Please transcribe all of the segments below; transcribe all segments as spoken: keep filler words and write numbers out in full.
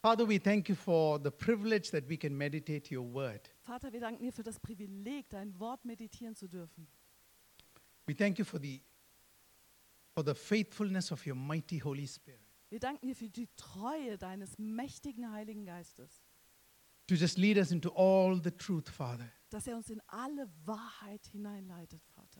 Father, we thank you for the privilege that we can meditate your word. Vater, wir danken dir für das Privileg, dein Wort meditieren zu dürfen. We thank you for the for the faithfulness of your mighty Holy Spirit Wir danken dir für die Treue deines mächtigen Heiligen Geistes, to just lead us into all the truth, Father. dass er uns in alle Wahrheit hineinleitet, Vater.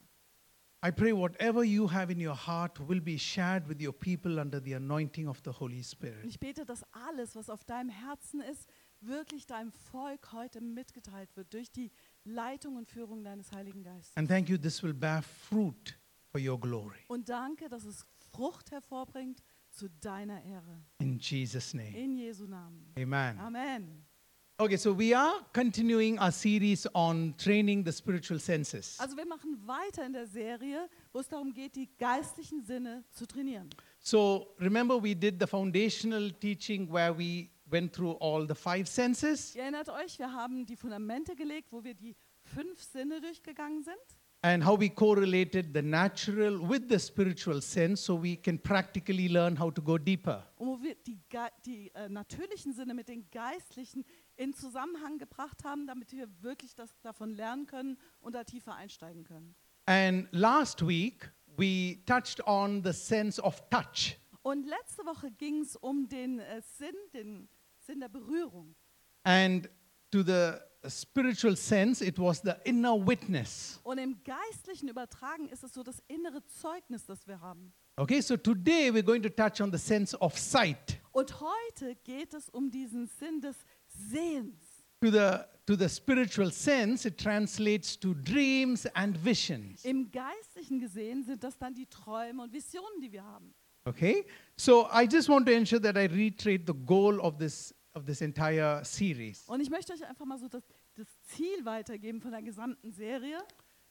I pray whatever you have in your heart will be shared with your people under the anointing of the Holy Und Spirit. ich bete, dass alles, was auf deinem Herzen ist, wirklich deinem Volk heute mitgeteilt wird durch die Leitung und Führung deines Heiligen Geistes. And thank you, this will bear fruit for your glory. Und danke, dass es Frucht hervorbringt zu deiner Ehre. In Jesus' name. In Jesu Namen. Amen. Amen. Okay, so we are continuing our series on training the spiritual senses. Also wir machen weiter in der Serie, wo es darum geht, die geistlichen Sinne zu trainieren. So remember we did the foundational teaching where we went through all the five senses Ihr erinnert euch, wir haben die Fundamente gelegt, wo wir die fünf Sinne durchgegangen sind. and how we correlated the natural with the spiritual sense so we can practically learn how to go deeper. Und wo wir die, Ge- die äh, natürlichen Sinne mit den geistlichen in Zusammenhang gebracht haben, damit wir wirklich das davon lernen können und da tiefer einsteigen können. And last week we touched on the sense of touch. Und letzte Woche ging es um den äh, Sinn, den Sinn der Berührung. And to the spiritual sense, it was the inner witness. Und im geistlichen Übertragen ist es so das innere Zeugnis, das wir haben. Okay, so today we're going to touch on the sense of sight. Und heute geht es um diesen Sinn des Sehens. To the, to the spiritual sense, it translates to dreams and visions. Im geistlichen gesehen sind das dann die Träume und Visionen, die wir haben. Okay, so I just want to ensure that I reiterate the goal of this of this entire series Und ich möchte euch einfach mal so das, das Ziel weitergeben von der gesamten Serie.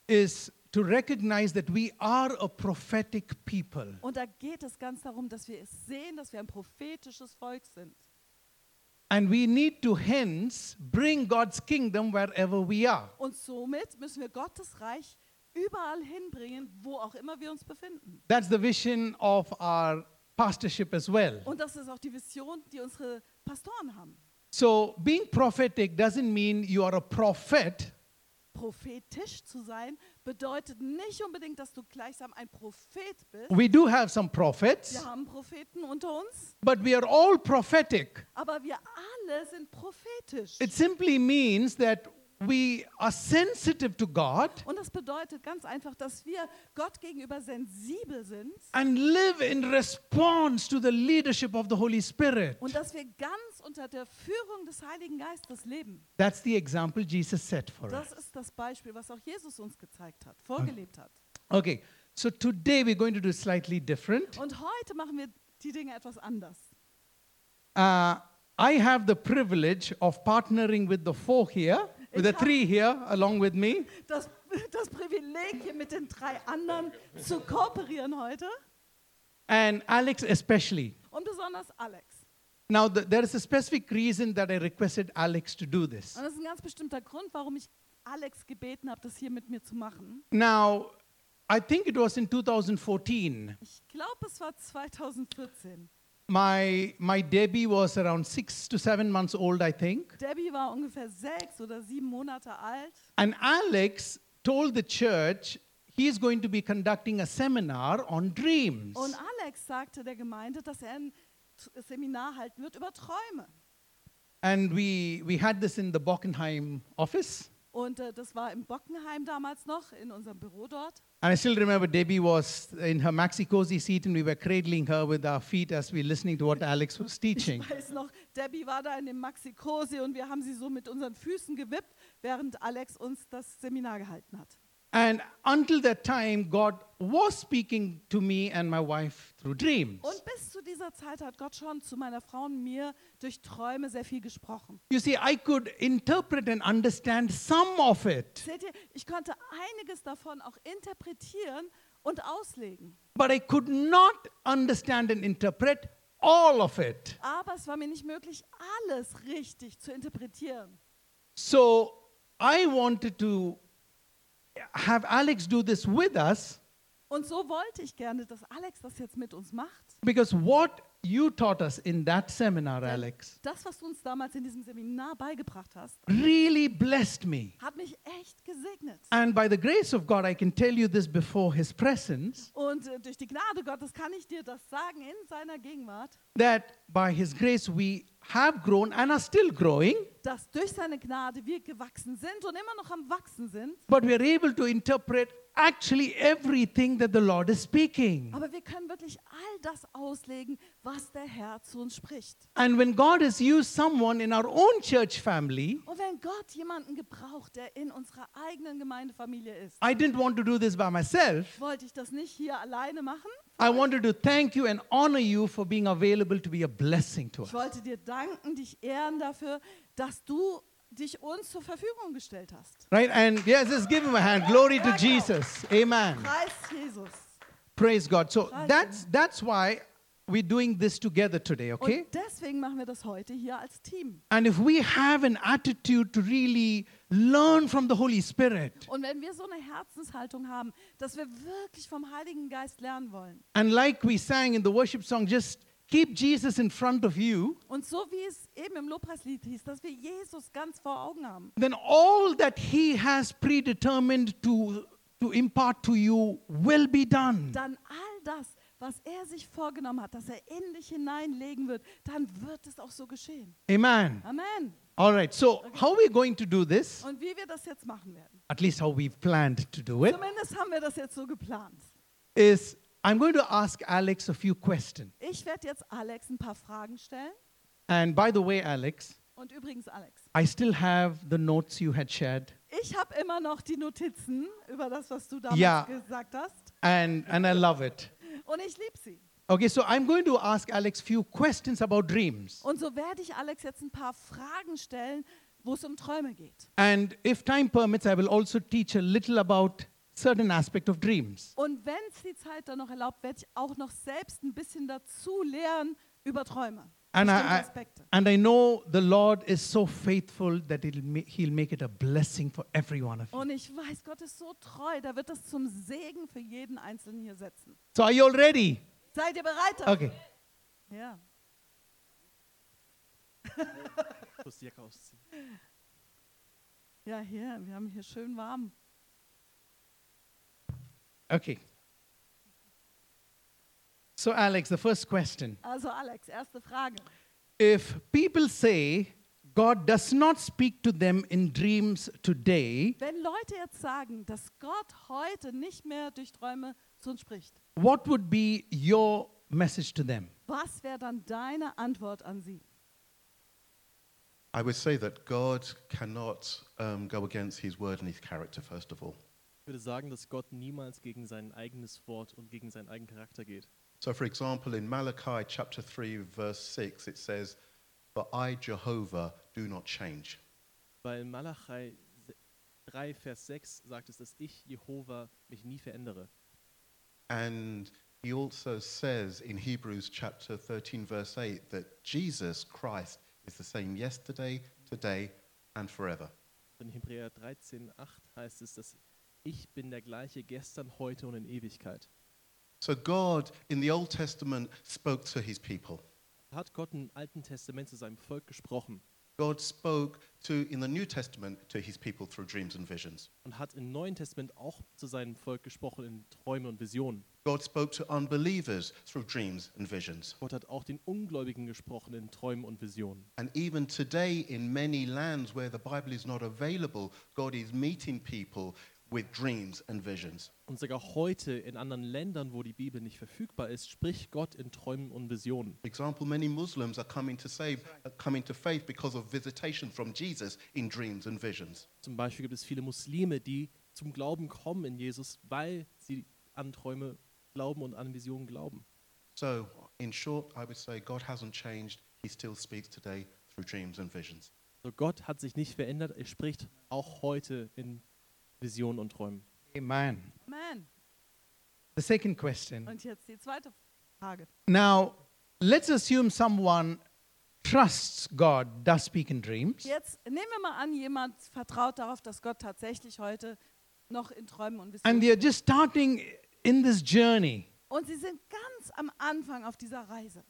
is to recognize that we are a prophetic people. Und da geht es ganz darum, dass wir es sehen, dass wir ein prophetisches Volk sind. And we need to hence bring God's kingdom wherever we are. Und somit müssen wir Gottes Reich überall hinbringen, wo auch immer wir uns befinden. That's the vision of our pastorship as well. Und das ist auch die Vision, die unsere Pastoren haben. So being prophetic doesn't mean you are a prophet, Prophetisch zu sein bedeutet nicht unbedingt, dass du gleichsam ein Prophet bist. we do have some prophets, Wir haben Propheten unter uns, but we are all prophetic. aber wir alle sind prophetisch. It simply means that we are sensitive to God Und das bedeutet ganz einfach, dass wir Gott gegenüber sensibel sind and live in response to the leadership of the Holy Spirit. und dass wir ganz unter der Führung des Heiligen Geistes leben. That's the example Jesus set for us. Das ist das Beispiel, was auch Jesus uns gezeigt hat, vorgelebt hat. Okay, so today we're going to do slightly different. Und heute machen wir die Dinge etwas anders. Uh, I have the privilege of partnering with the four here, with the Ich hab- three here along with me. Das, das Privileg, hier mit den drei anderen zu kooperieren heute And Alex especially. und besonders Alex. Now, the, there is a specific reason that I requested Alex to do this. Und das ist ein ganz bestimmter Grund, warum ich Alex gebeten habe, das hier mit mir zu machen. Now, I think it was in two thousand fourteen. Ich glaube, es war zweitausendvierzehn. My, my Debbie was around six to seven months old, I think. Debbie war ungefähr sechs oder sieben Monate alt. And Alex told the church he is going to be conducting a seminar on dreams. Und Alex sagte der Gemeinde, dass er ein T- Seminar halten wird über Träume. And we, we had this in the Bockenheim office. Und äh, das war im Bockenheim damals noch, in unserem Büro dort. And I still remember Debbie was in her maxi-cozy seat and we were cradling her with our feet as we were listening to what Alex was teaching. Ich weiß noch, Debbie war da in dem Maxi-Cosi und wir haben sie so mit unseren Füßen gewippt, während Alex uns das Seminar gehalten hat. And until that time, God was speaking to me and my wife through dreams. Und bis zu dieser Zeit hat Gott schon zu meiner Frau und mir durch Träume sehr viel gesprochen. You see, I could interpret and understand some of it, Seht ihr, ich konnte einiges davon auch interpretieren und auslegen. but I could not understand and interpret all of it. Aber es war mir nicht möglich, alles richtig zu interpretieren. So I wanted to have Alex do this with us Und so wollte ich gerne, dass Alex das jetzt mit uns macht. because what you taught us in that seminar, Alex, Das, was du uns damals in diesem Seminar beigebracht hast, really blessed me. hat mich echt gesegnet. And by the grace of God, I can tell you this before His presence, Und äh, durch die Gnade Gottes kann ich dir das sagen in seiner Gegenwart, that by His grace we have grown and are still growing, dass durch seine Gnade wir gewachsen sind und immer noch am Wachsen sind. but we are able to interpret actually everything that the Lord is speaking. Aber wir können wirklich all das auslegen, was der Herr zu uns spricht. And when God has used someone in our own church family, Und wenn Gott jemanden gebraucht, der in unserer eigenen Gemeindefamilie ist, I didn't want to do this by myself. wollte ich das nicht hier alleine machen. I wanted to thank you and honor you for being available to be a blessing to us. Ich wollte dir danken, dich ehren dafür, dass du dich uns zur Verfügung gestellt hast. Right? And yes, just give him a hand. Glory to Jesus. Amen. Preis Jesus. Praise God. So Preis that's that's why we're doing this together today, okay? Und deswegen machen wir das heute hier als Team. And if we have an attitude to really learn from the Holy Spirit, Und wenn wir so eine Herzenshaltung haben, dass wir wirklich vom Heiligen Geist lernen wollen. and like we sang in the worship song, just keep Jesus in front of you, Und so wie es eben im Lobpreislied hieß, dass wir Jesus ganz vor Augen haben. then all that He has predetermined to, to impart to you will be done. Dann all das, was er sich vorgenommen hat, dass er in dich hineinlegen wird, dann wird es auch so geschehen. Amen. Amen. All right, so how are we going to do this? Und wie wir das jetzt machen werden, At least how we've planned to do it, zumindest haben wir das jetzt so geplant. is I'm going to ask Alex a few questions. Ich werde jetzt Alex ein paar Fragen stellen. And by the way, Alex, Und übrigens, Alex, I still have the notes you had shared, ich habe immer noch die Notizen über das, was du damals Ja. gesagt hast. and, and I love it. Und ich liebe sie. Okay, so I'm going to ask Alex few questions about dreams. Und so werde ich Alex jetzt ein paar Fragen stellen, wo es um Träume geht. And if time permits, I will also teach a little about certain aspect of dreams. Und wenn es die Zeit dann noch erlaubt, werde ich auch noch selbst ein bisschen dazu lehren über Träume. And I, Bestimmte I, Aspekte. and I know the Lord is so faithful that it'll ma- He'll make it a blessing for every one of you. Und ich weiß, Gott ist so treu, da wird das zum Segen für jeden Einzelnen hier setzen. So are you all ready? Seid ihr bereit? dafür? Okay. Ja. Muss die Jacke ausziehen. Ja, hier, wir haben hier schön warm. Okay. So Alex, the first question. Also Alex, erste Frage. If people say God does not speak to them in dreams today, Wenn Leute jetzt sagen, dass Gott heute nicht mehr durch Träume zu uns spricht, what would be your message to them? was wäre dann deine Antwort an sie? I would say that God cannot um, go against his word and his character, first of all. Ich würde sagen, dass Gott niemals gegen sein eigenes Wort und gegen seinen eigenen Charakter geht. So, for example, in Malachi chapter three, verse six, it says, "But I, Jehovah, do not change." Weil in Malachai drei, Vers sechs sagt es, dass ich, Jehova, mich nie verändere. And he also says in Hebrews chapter thirteen, verse eight, that Jesus Christ is the same yesterday, today, and forever. In Hebräer dreizehn, acht heißt es, dass ich bin der gleiche gestern, heute und in Ewigkeit. So God in the Old Testament spoke to his people. Hat Gott im Alten Testament zu seinem Volk gesprochen God spoke to in the New Testament to his people through dreams and visions. und hat im Neuen Testament auch zu seinem Volk gesprochen in Träume und Visionen. God spoke to unbelievers through dreams and visions. Gott hat auch den Ungläubigen gesprochen in Träumen und Visionen. And even today, in many lands where the Bible is not available, God is meeting people with dreams and visions. Und sogar heute in anderen Ländern, wo die Bibel nicht verfügbar ist, spricht Gott in Träumen und Visionen. For example, many Muslims are coming to save, are coming to faith because of visitation from Jesus in dreams and visions. Zum Beispiel gibt es viele Muslime, die zum Glauben kommen in Jesus, weil sie an Träume glauben und an Visionen glauben. So, in short, I would say God hasn't changed. He still speaks today through dreams and visions. So Gott hat sich nicht verändert, er spricht auch heute in Visionen und Träumen. Amen. Amen. The second question. Und jetzt die zweite Frage. Now, let's assume someone trusts God, does speak in dreams, Jetzt nehmen wir mal an, jemand vertraut darauf, dass Gott tatsächlich heute noch in Träumen und and Visionen they're just starting in this journey. und sie sind ganz am Anfang auf dieser Reise.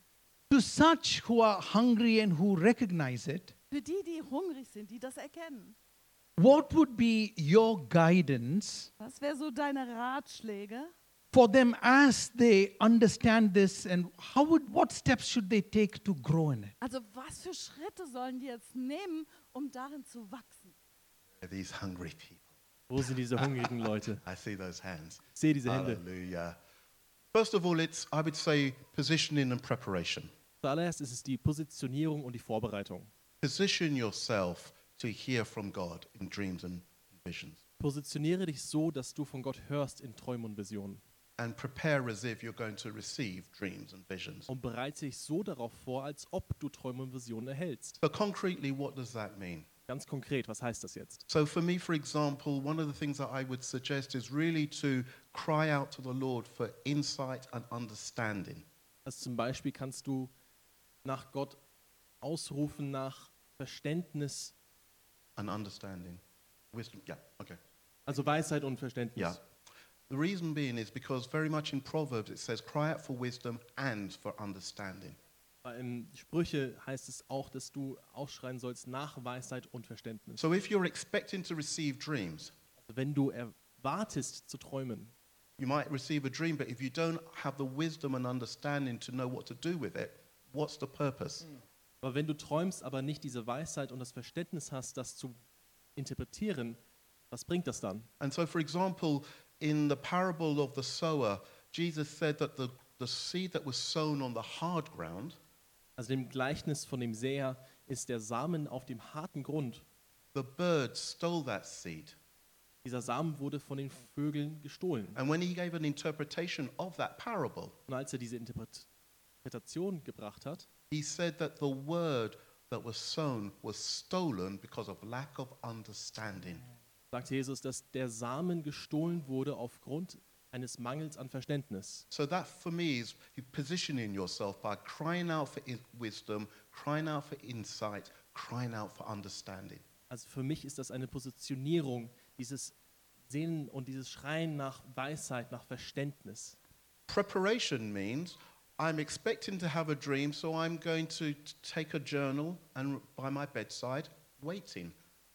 To such who are hungry and who recognize it, Für die, die hungrig sind, die das erkennen. what would be your guidance Was wäre so deine Ratschläge for them as they understand this, and how would what steps should they take to grow in it? Also was für Schritte sollen die jetzt nehmen, um darin zu wachsen? These hungry people. Wo sind diese hungrigen Leute? I see those hands. Ich sehe diese Hände. Hallelujah. First of all, it's, I would say, positioning and preparation. Zuallererst ist es die Positionierung und die Vorbereitung. Position yourself to hear from God in dreams and visions. Positioniere dich so, dass du von Gott hörst in Träumen und Visionen. And prepare as if you're going to receive dreams and visions. Und bereite dich so darauf vor, als ob du Träume und Visionen erhältst. So concretely, what does that mean? Ganz konkret, was heißt das jetzt? So for me, for example, one of the things that I would suggest is really to cry out to the Lord for insight and understanding. Also zum Beispiel kannst du nach Gott ausrufen nach Verständnis, And understanding. Wisdom. Yeah, okay. also Weisheit und Verständnis. Yeah. The reason being is because very much in Proverbs it says, cry out for wisdom and for understanding. Weil in Sprüche heißt es auch, dass du ausschreien sollst nach Weisheit und Verständnis. So if you're expecting to receive dreams, Also wenn du erwartest zu träumen, you might receive a dream, but if you don't have the wisdom and understanding to know what to do with it, what's the purpose? aber wenn du träumst, aber nicht diese Weisheit und das Verständnis hast, das zu interpretieren, was bringt das dann? And so, for example, in the parable of the sower, Jesus said that the, the seed that was sown on the hard ground, Also im Gleichnis von dem Säher ist der Samen auf dem harten Grund. the birds stole that seed. Dieser Samen wurde von den Vögeln gestohlen. And when he gave an interpretation of that parable, Und als er diese Interpret- Interpretation gebracht hat, he said that the word that was sown was stolen because of lack of understanding. sagt Jesus, dass der Samen gestohlen wurde aufgrund eines Mangels an Verständnis. So that for me is positioning yourself by crying out for i- wisdom, crying out for insight, crying out for understanding. Also für mich ist das eine Positionierung, dieses Sehnen und dieses Schreien nach Weisheit, nach Verständnis. Preparation means I'm expecting to have a dream, so I'm going to t- take a journal and by my bedside, waiting.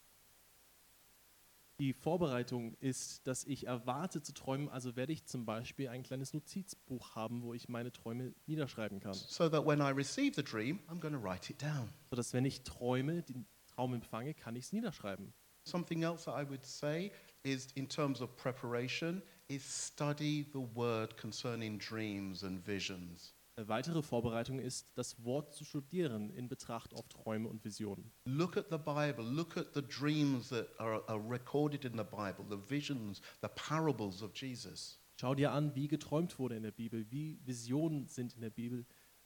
Die Vorbereitung ist, dass ich erwarte zu träumen, also werde ich zum Beispiel ein kleines Notizbuch haben, wo ich meine Träume niederschreiben kann. So that when I receive the dream, I'm going to write it down. Sodass, wenn ich träume, den Traum empfange, kann ich es niederschreiben. Something else that I would say is, in terms of preparation, is study the word concerning dreams and visions. Eine weitere Vorbereitung ist, das Wort zu studieren in Betracht auf Träume und Visionen. Look at the Bible. Look at the dreams that are, are recorded in the Bible, the visions, the parables of Jesus. Schau dir an, wie geträumt wurde in der Bibel, wie Visionen sind in der Bibel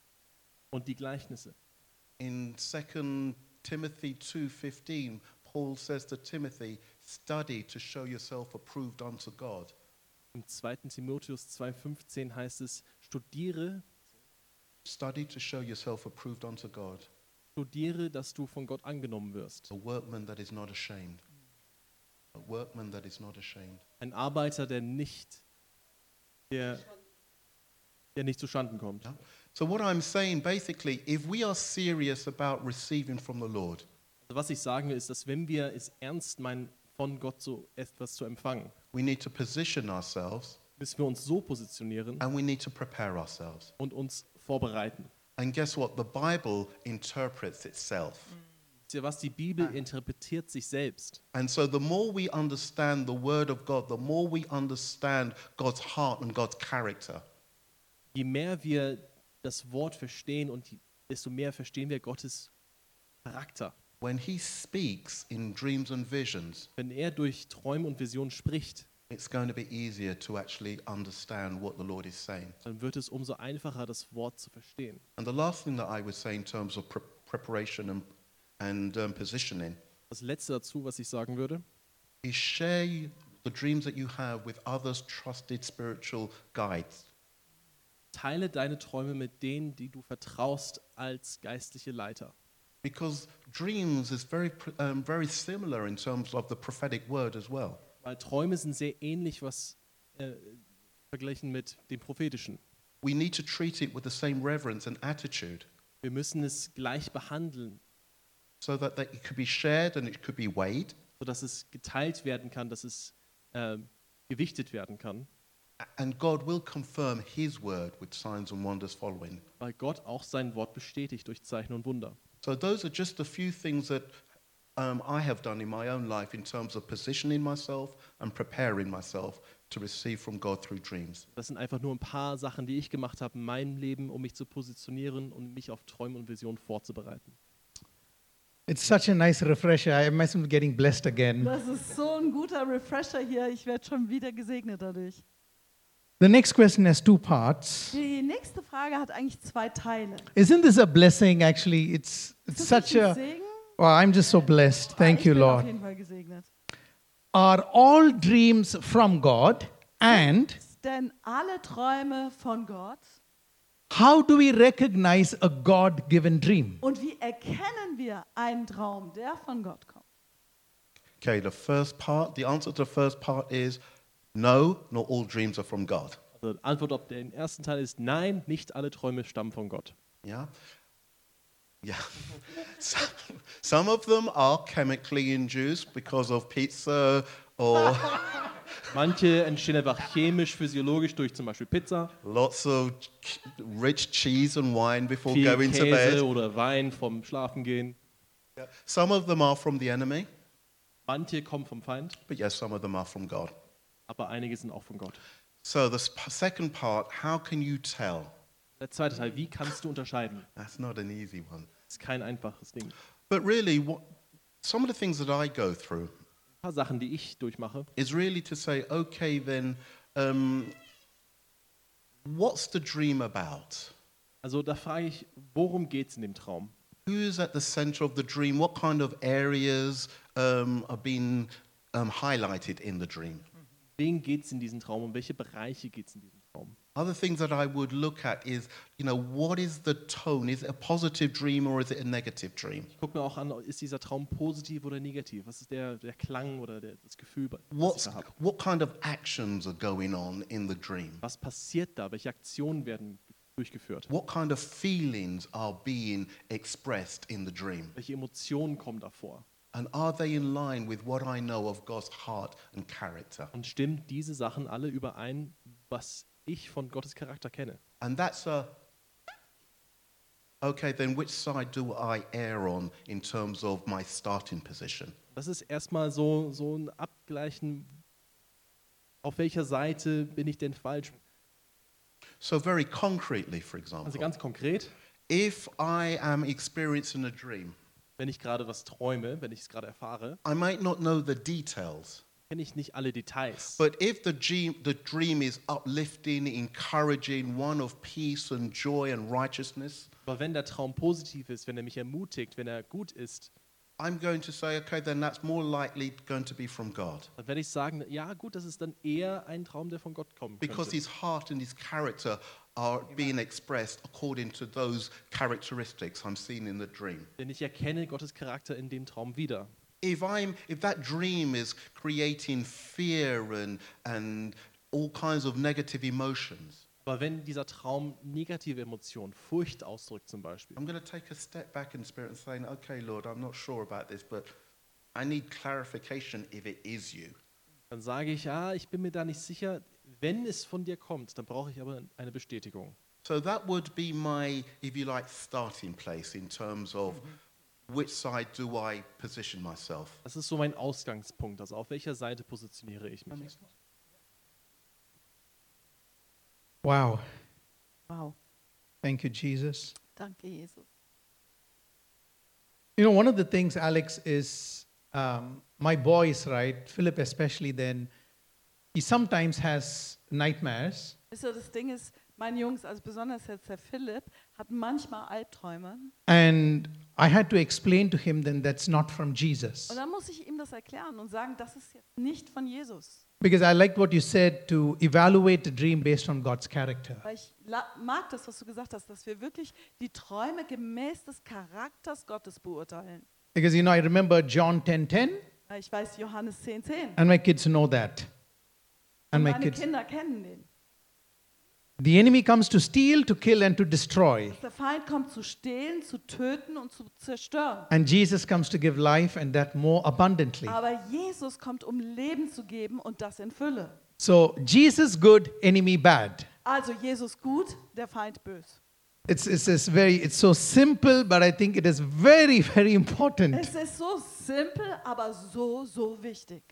und die Gleichnisse. In Second Timothy two fifteen, Paul says to Timothy, study to show yourself approved unto God. Im zweiten Timotheus zwei fünfzehn heißt es, studiere, Study to show yourself approved unto God, studiere, dass du von Gott angenommen wirst. a workman that is not ashamed. A workman that is not ashamed. Ein Arbeiter, der nicht, der, der nicht zu Schanden kommt. Yeah? So what I'm saying basically, if we are serious about receiving from the Lord, Also was ich sagen will, ist, dass wenn wir es ernst meinen, von Gott so etwas zu empfangen, we need to position ourselves müssen wir uns so positionieren and we need to prepare ourselves. und uns vorbereiten. And guess what? The Bible interprets itself. Wisst ihr was? Die Bibel interpretiert sich selbst. And so the more we understand the Word of God, the more we understand God's heart and God's character, Je mehr wir das Wort verstehen und die- desto mehr verstehen wir Gottes Charakter. when He speaks in dreams and visions, Wenn er durch Träume und Visionen spricht, it's going to be easier to actually understand what the Lord is saying. dann wird es umso einfacher, das Wort zu verstehen. And the last thing that I would say in terms of pre- preparation and, and um, positioning Das Letzte dazu, was ich sagen würde, is share you- the dreams that you have with others trusted spiritual guides. teile deine Träume mit denen, die du vertraust als geistliche Leiter. Because dreams is very, pr- um, very similar in terms of the prophetic word as well. Weil Träume sind sehr ähnlich, was äh, verglichen mit dem Prophetischen. We need to treat it with the same reverence and attitude. Wir müssen es gleich behandeln, so that, that it could be shared and it could be weighed. sodass es geteilt werden kann, dass es äh, gewichtet werden kann, And God will confirm his word with signs and wonders following. weil Gott auch sein Wort bestätigt durch Zeichen und Wunder. So those are just a few things that um, I have done in my own life in terms of positioning myself and preparing myself to receive from God through dreams. Das sind einfach nur ein paar Sachen, die ich gemacht habe in meinem Leben, um mich zu positionieren und mich auf Träume und Visionen vorzubereiten. It's such a nice refresher. I must be getting blessed again. Das ist so ein guter Refresher hier. Ich werde schon wieder gesegnet dadurch. The next question has two parts. Die nächste Frage hat eigentlich zwei Teile. Isn't this a blessing, actually? It's, it's Ist das such nicht ein a. Segen? Wow, I'm just so blessed. Thank ich you, bin auf Lord. jeden Fall gesegnet. Are all dreams from God? And Ist denn alle Träume von Gott? how do we recognize a God given dream? Und wie erkennen wir einen Traum, der von Gott kommt? Okay, the first part, the answer to the first part is no, not all dreams are from God. Also die Antwort auf den ersten Teil ist nein, nicht alle Träume stammen von Gott. Yeah? Yeah. Some, some of them are chemically induced because of pizza or Manche entstehen einfach chemisch, physiologisch durch zum Beispiel Pizza, lots of ch- rich cheese and wine before viel going to Käse bed. oder Wein vom Schlafengehen. Some of them are from the enemy, Manche kommen vom Feind, but yes, some of them are from God. aber einige sind auch von Gott. So the sp- second part, how can you tell? Der zweite Teil, wie kannst du unterscheiden? That's not an easy one. Das ist kein einfaches Ding. But really, what, some of the things that I go through Ein paar Sachen, die ich durchmache, is really to say, okay, then, um, what's the dream about? also da frage ich, worum geht es in dem Traum? Who's at the center of the dream? What kind of areas um, are being um, highlighted in the dream? Wen geht es in diesem Traum und welche Bereiche geht es in diesem Traum? Other things that I would look at is, you know, what is the tone? Is it a positive dream or is it a negative dream? Ich gucke mir auch an, ist dieser Traum positiv oder negativ? Was ist der, der Klang oder der, das Gefühl, was ich What's, da habe? what kind of actions are going on in the dream? Was passiert da? Welche Aktionen werden durchgeführt? What kind of feelings are being expressed in the dream? Welche Emotionen kommen davor? And are they in line with what I know of God's heart and character? Und stimmen diese Sachen alle überein, was ich von Gottes Charakter kenne? And that's a, okay, then which side do I err on in terms of my starting position? Das ist erstmal so, so ein Abgleichen, auf welcher Seite bin ich denn falsch? So very concretely, for Also example, ganz konkret, if I am experiencing a dream, wenn ich gerade was träume, wenn ich es gerade erfahre, I might not know the details, kenne ich nicht alle Details. but if the dream, the dream is uplifting, encouraging, one of peace and joy and righteousness, Aber wenn der Traum positiv ist, wenn er mich ermutigt, wenn er gut ist, I'm going to say, okay, then that's more likely going to be from God. dann werde ich sagen, ja gut, das ist dann eher ein Traum, der von Gott kommen Because könnte. his heart and his character are being expressed according to those characteristics I'm seeing in the dream. Denn ich erkenne Gottes Charakter in dem Traum wieder. If I'm, if that dream is creating fear and, and all kinds of negative emotions, Aber wenn dieser Traum negative Emotionen, Furcht ausdrückt zum Beispiel, I'm going to take a step back in spirit and saying, okay, Lord, I'm not sure about this, but I need clarification if it is you. dann sage ich, ja, ich bin mir da nicht sicher. Wenn es von dir kommt, dann brauche ich aber eine Bestätigung. So that would be my, if you like, starting place in terms of which side do I position myself. Das ist so mein Ausgangspunkt. Also auf welcher Seite positioniere ich mich? Wow. Wow, Thank you, Jesus. danke Jesus. You know, one of the things, Alex, is um, my boys, right? Philip, especially, then he sometimes has nightmares. Wisst ihr, das Ding ist, meine Jungs, also besonders jetzt der Philipp, hat manchmal Albträume. And I had to explain to him then that's not from Jesus. Und dann muss ich ihm das erklären und sagen, das ist jetzt nicht von Jesus. Because I liked what you said to evaluate the dream based on God's character. Weil ich la- mag das, was du gesagt hast, dass wir wirklich die Träume gemäß des Charakters Gottes beurteilen. Because, you know, I remember John ten ten, Weil ich weiß, Johannes zehn zehn. and my kids know that. And Und my meine kids. Kinder kennen den. The enemy comes to steal, to kill, and to destroy. Der Feind kommt zu stehlen, zu töten und zu zerstören. And Jesus comes to give life and that more abundantly. Aber Jesus kommt, um Leben zu geben und das in Fülle. So, Jesus good, enemy bad. Also Jesus gut, der Feind bös. It's, it's, it's, very, it's so simple, but I think it is very, very important. Es ist so simpel, aber so, so wichtig.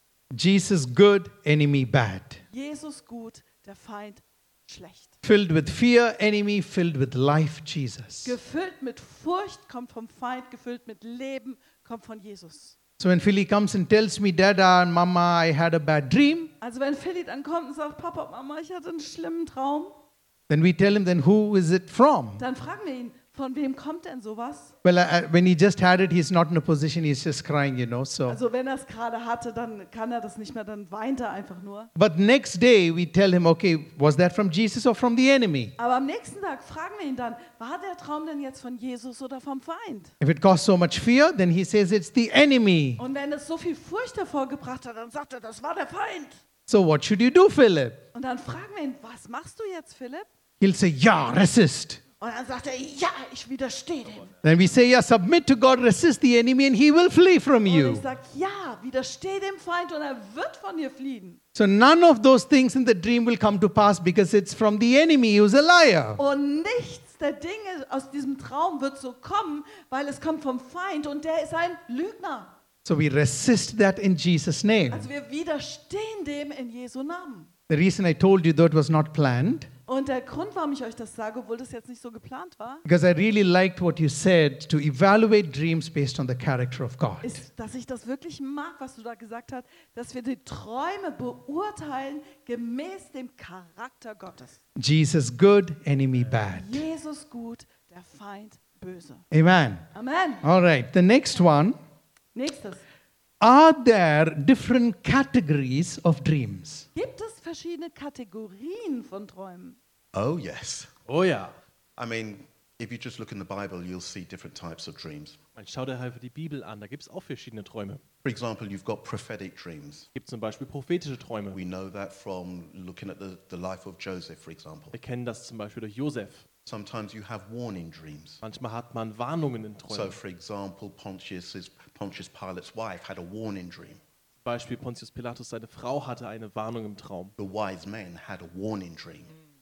Jesus good, enemy bad. Jesus gut, der Feind schlecht. Filled with fear, enemy filled with life, Jesus. Gefüllt mit Furcht kommt vom Feind, gefüllt mit Leben kommt von Jesus. So when Philly comes and tells me, Dada and Mama, I had a bad dream, Also wenn Philly dann kommt und sagt, Papa, Mama, ich hatte einen schlimmen Traum, then we tell him, then who is it from? dann fragen wir ihn, von wem kommt denn sowas? Well, I, I- when he just had it, he's not in a position, he's just crying, you know. So, Also wenn er es gerade hatte, dann kann er das nicht mehr, dann weint er einfach nur. but next day we tell him, okay, was that from Jesus or from the enemy? Aber am nächsten Tag fragen wir ihn dann, war der Traum denn jetzt von Jesus oder vom Feind? If it caused so much fear, then he says it's the enemy. Und wenn es so viel Furcht hervorgebracht hat, dann sagt er, das war der Feind. So what should you do, Philip? Und dann fragen wir ihn, was machst du jetzt, Philipp? He'll say, yeah, resist. Und dann sagt er, ja, ich widerstehe dem. Then we say, yeah, submit to God, resist the enemy, and he will flee from Und you. ich sage, ja, widerstehe dem Feind und er wird von dir fliehen. So none of those things in the dream will come to pass because it's from the enemy who's a liar. Und nichts der Dinge aus diesem Traum wird so kommen, weil es kommt vom Feind und der ist ein Lügner. So we resist that in Jesus' name. Also wir widerstehen dem in Jesu Namen. The reason I told you that was not planned, Und der Grund, warum ich euch das sage, obwohl das jetzt nicht so geplant war, because I really liked what you said to evaluate dreams based on the character of God. ist, dass ich das wirklich mag, was du da gesagt hast, dass wir die Träume beurteilen gemäß dem Charakter Gottes. Jesus good, enemy bad. Jesus gut, der Feind böse. Amen. Amen. All right, the next one. Nächstes. Are there different categories of dreams? Gibt es verschiedene Kategorien von Träumen? Oh, yes. Oh ja. I mean, if you just look in the Bible, you'll see different types of dreams. Man schau dir einfach die Bibel an, da gibt es auch verschiedene Träume. For example, you've got prophetic dreams. Es gibt zum Beispiel prophetische Träume. We know that from looking at the, the life of Joseph, for example. Wir kennen das zum Beispiel durch Josef. Sometimes you have warning dreams. Manchmal hat man Warnungen in So, Träumen. for example, Pontius, Pontius Pilate's wife had a warning dream. Zum Beispiel Pontius Pilatus, seine Frau hatte eine Warnung im Traum. The wise men had a warning dream.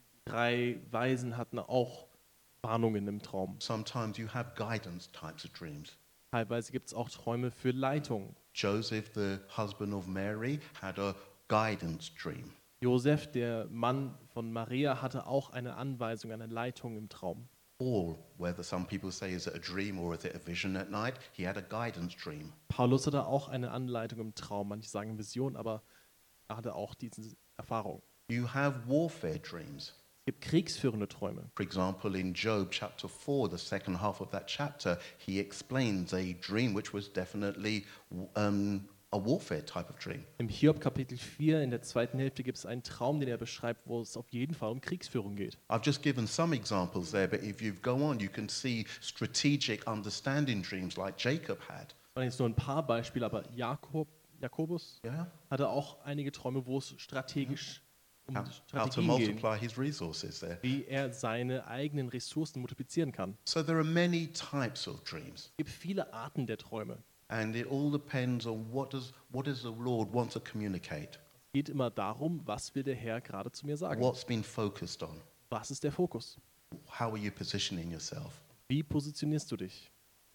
Drei Weisen hatten auch Warnungen im Traum. Sometimes you have guidance types of dreams. Teilweise gibt es auch Träume für Leitung. Joseph, the husband of Mary, had a guidance dream. Josef, der Mann von Maria, hatte auch eine Anweisung, eine Leitung im Traum. Or whether some people say, is it a dream or is it a vision at night? He had a guidance dream. Paulus hatte auch eine Anleitung im Traum. Manche sagen Vision, aber er hatte auch diese Erfahrung. You have warfare dreams. Es gibt kriegsführende Träume. For example, in Job chapter four, the second half of that chapter, he explains a dream which was definitely um, a warfare type of dream. Im Hiob Kapitel vier, in der zweiten Hälfte, gibt es einen Traum, den er beschreibt, wo es auf jeden Fall um Kriegsführung geht. I've just given some examples there, but if you go on, you can see strategic understanding dreams like Jacob had. Das waren jetzt nur ein paar Beispiele, aber Jakob, Jakobus Yeah? hatte auch einige Träume, wo es strategisch um How, how to Strategien geht, multiply his resources there. wie er seine eigenen Ressourcen multiplizieren kann. So there are many types of dreams. Es gibt viele Arten der Träume. And it all depends on what does, what does the Lord want to communicate? Es geht immer darum, was will der Herr gerade zu mir sagen? What's been focused on? Was ist der Fokus? How are you positioning yourself? Wie positionierst du dich?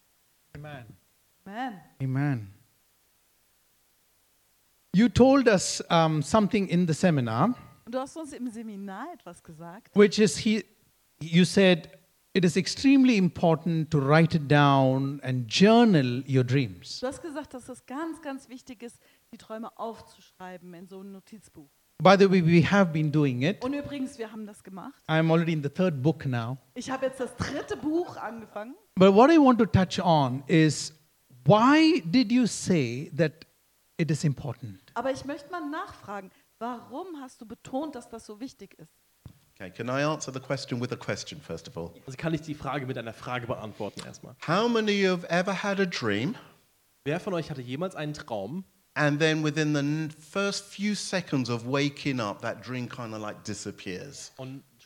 Amen. Amen. Amen. You told us um, something in the seminar, Und du hast uns im Seminar etwas gesagt. which is he, you said it is extremely important to write it down and journal your dreams. Du hast gesagt, dass es ganz, ganz wichtig ist, die Träume aufzuschreiben in so ein Notizbuch. By the way, we have been doing it. Und übrigens, wir haben das gemacht. I'm already in the third book now. Ich habe jetzt das dritte Buch angefangen. But what I want to touch on is why did you say that it is important? Aber ich möchte mal nachfragen, warum hast du betont, dass das so wichtig ist? Okay, can I answer the question with a question first of all? Also kann ich die Frage mit einer Frage beantworten erstmal. How many of you have ever had a dream Wer von euch hatte jemals einen Traum and then within the n- first few seconds of waking up, that dream kind of like disappears? und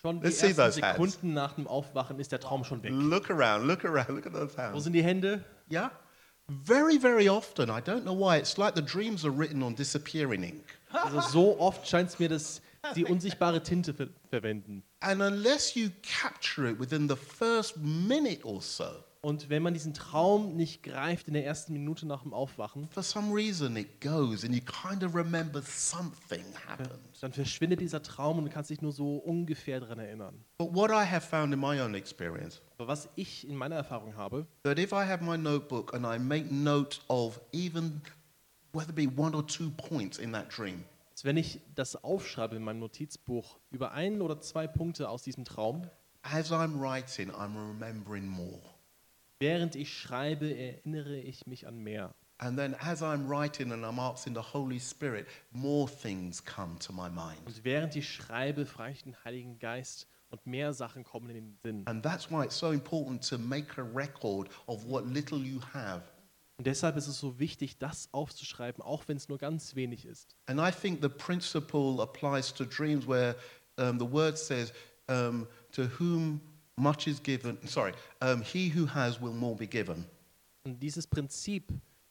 Schon die Let's see ersten those hands. Sekunden nach dem Aufwachen ist der Traum schon weg. Look around, look around, look at those Wo hands. sind die Hände? Yeah? Very, very often, I don't know why, it's like the dreams are written on disappearing ink. Also so oft scheint es mir, dass die unsichtbare Tinte ver verwenden. And unless you capture it within the first minute or so, Und wenn man diesen Traum nicht greift in der ersten Minute nach dem Aufwachen, for some reason it goes and you kind of remember something happened. dann verschwindet dieser Traum und du kannst dich nur so ungefähr daran erinnern. But what I have found in my own experience, Aber was ich in meiner Erfahrung habe, that if I have my notebook and I make note of even whether it be one or two points in that dream, ist, wenn ich das aufschreibe in meinem Notizbuch über ein oder zwei Punkte aus diesem Traum, as I'm writing, I'm remembering more. während ich schreibe, erinnere ich mich an mehr. And then as I'm writing and I'm asking the Holy Spirit, more things come to my mind. Und während ich schreibe, frage ich den Heiligen Geist und mehr Sachen kommen in den Sinn. And that's why it's so important to make a record of what little you have. Und deshalb ist es so wichtig, das aufzuschreiben, auch wenn es nur ganz wenig ist. And I think the principle applies to dreams where um, the word says, um, to whom much is given, sorry, um, he who has will more be given. Und dieses Prinzip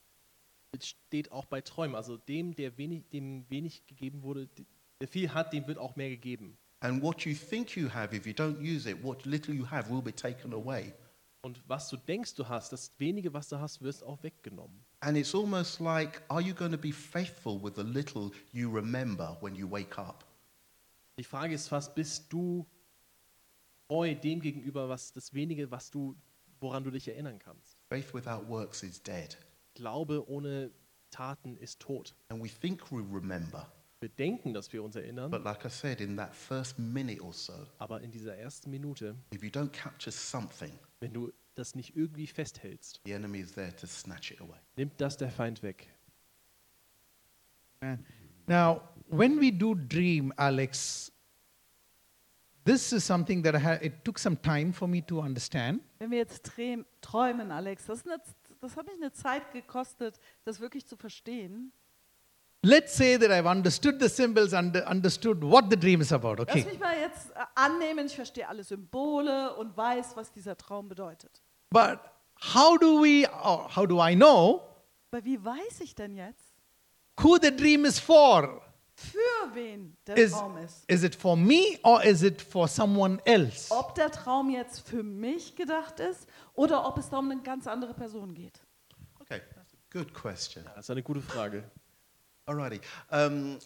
steht auch bei Träumen. Also dem, der wenig, dem wenig gegeben wurde, der viel hat, dem wird auch mehr gegeben. And what you think you have, if you don't use it, what little you have will be taken away. Und was du denkst, du hast, das wenige, was du hast, wirst auch weggenommen. And it's almost like, are you going to be faithful with the little you remember when you wake up? Die Frage ist fast, bist du treu dem gegenüber, was das wenige, was du, woran du dich erinnern kannst? Faith without works is dead. Glaube ohne Taten ist tot. And we think we remember, Wir denken, dass wir uns erinnern, but like I said, in that first minute or so, aber in dieser ersten Minute, if you don't capture something, wenn du das nicht irgendwie festhältst, the enemy is there to snatch it away. nimmt das der Feind weg. Man. Now, when we do dream, Alex, this is something that I had, it took some time for me to understand. Wenn wir jetzt träum- träumen, Alex, das, ist eine, das hat mich eine Zeit gekostet, das wirklich zu verstehen. Let's say that I've understood the symbols and understood what the dream is about, Lass okay? mich mal jetzt äh, annehmen, ich verstehe alle Symbole und weiß, was dieser Traum bedeutet. But how do we, or how do I know Aber wie weiß ich denn jetzt, who the dream is for? für wen der Is, Traum ist? is it for me or is it for someone else? Ob der Traum jetzt für mich gedacht ist oder ob es da um eine ganz andere Person geht. Okay, that's a good question. Das ist eine gute Frage. Alrighty. Um,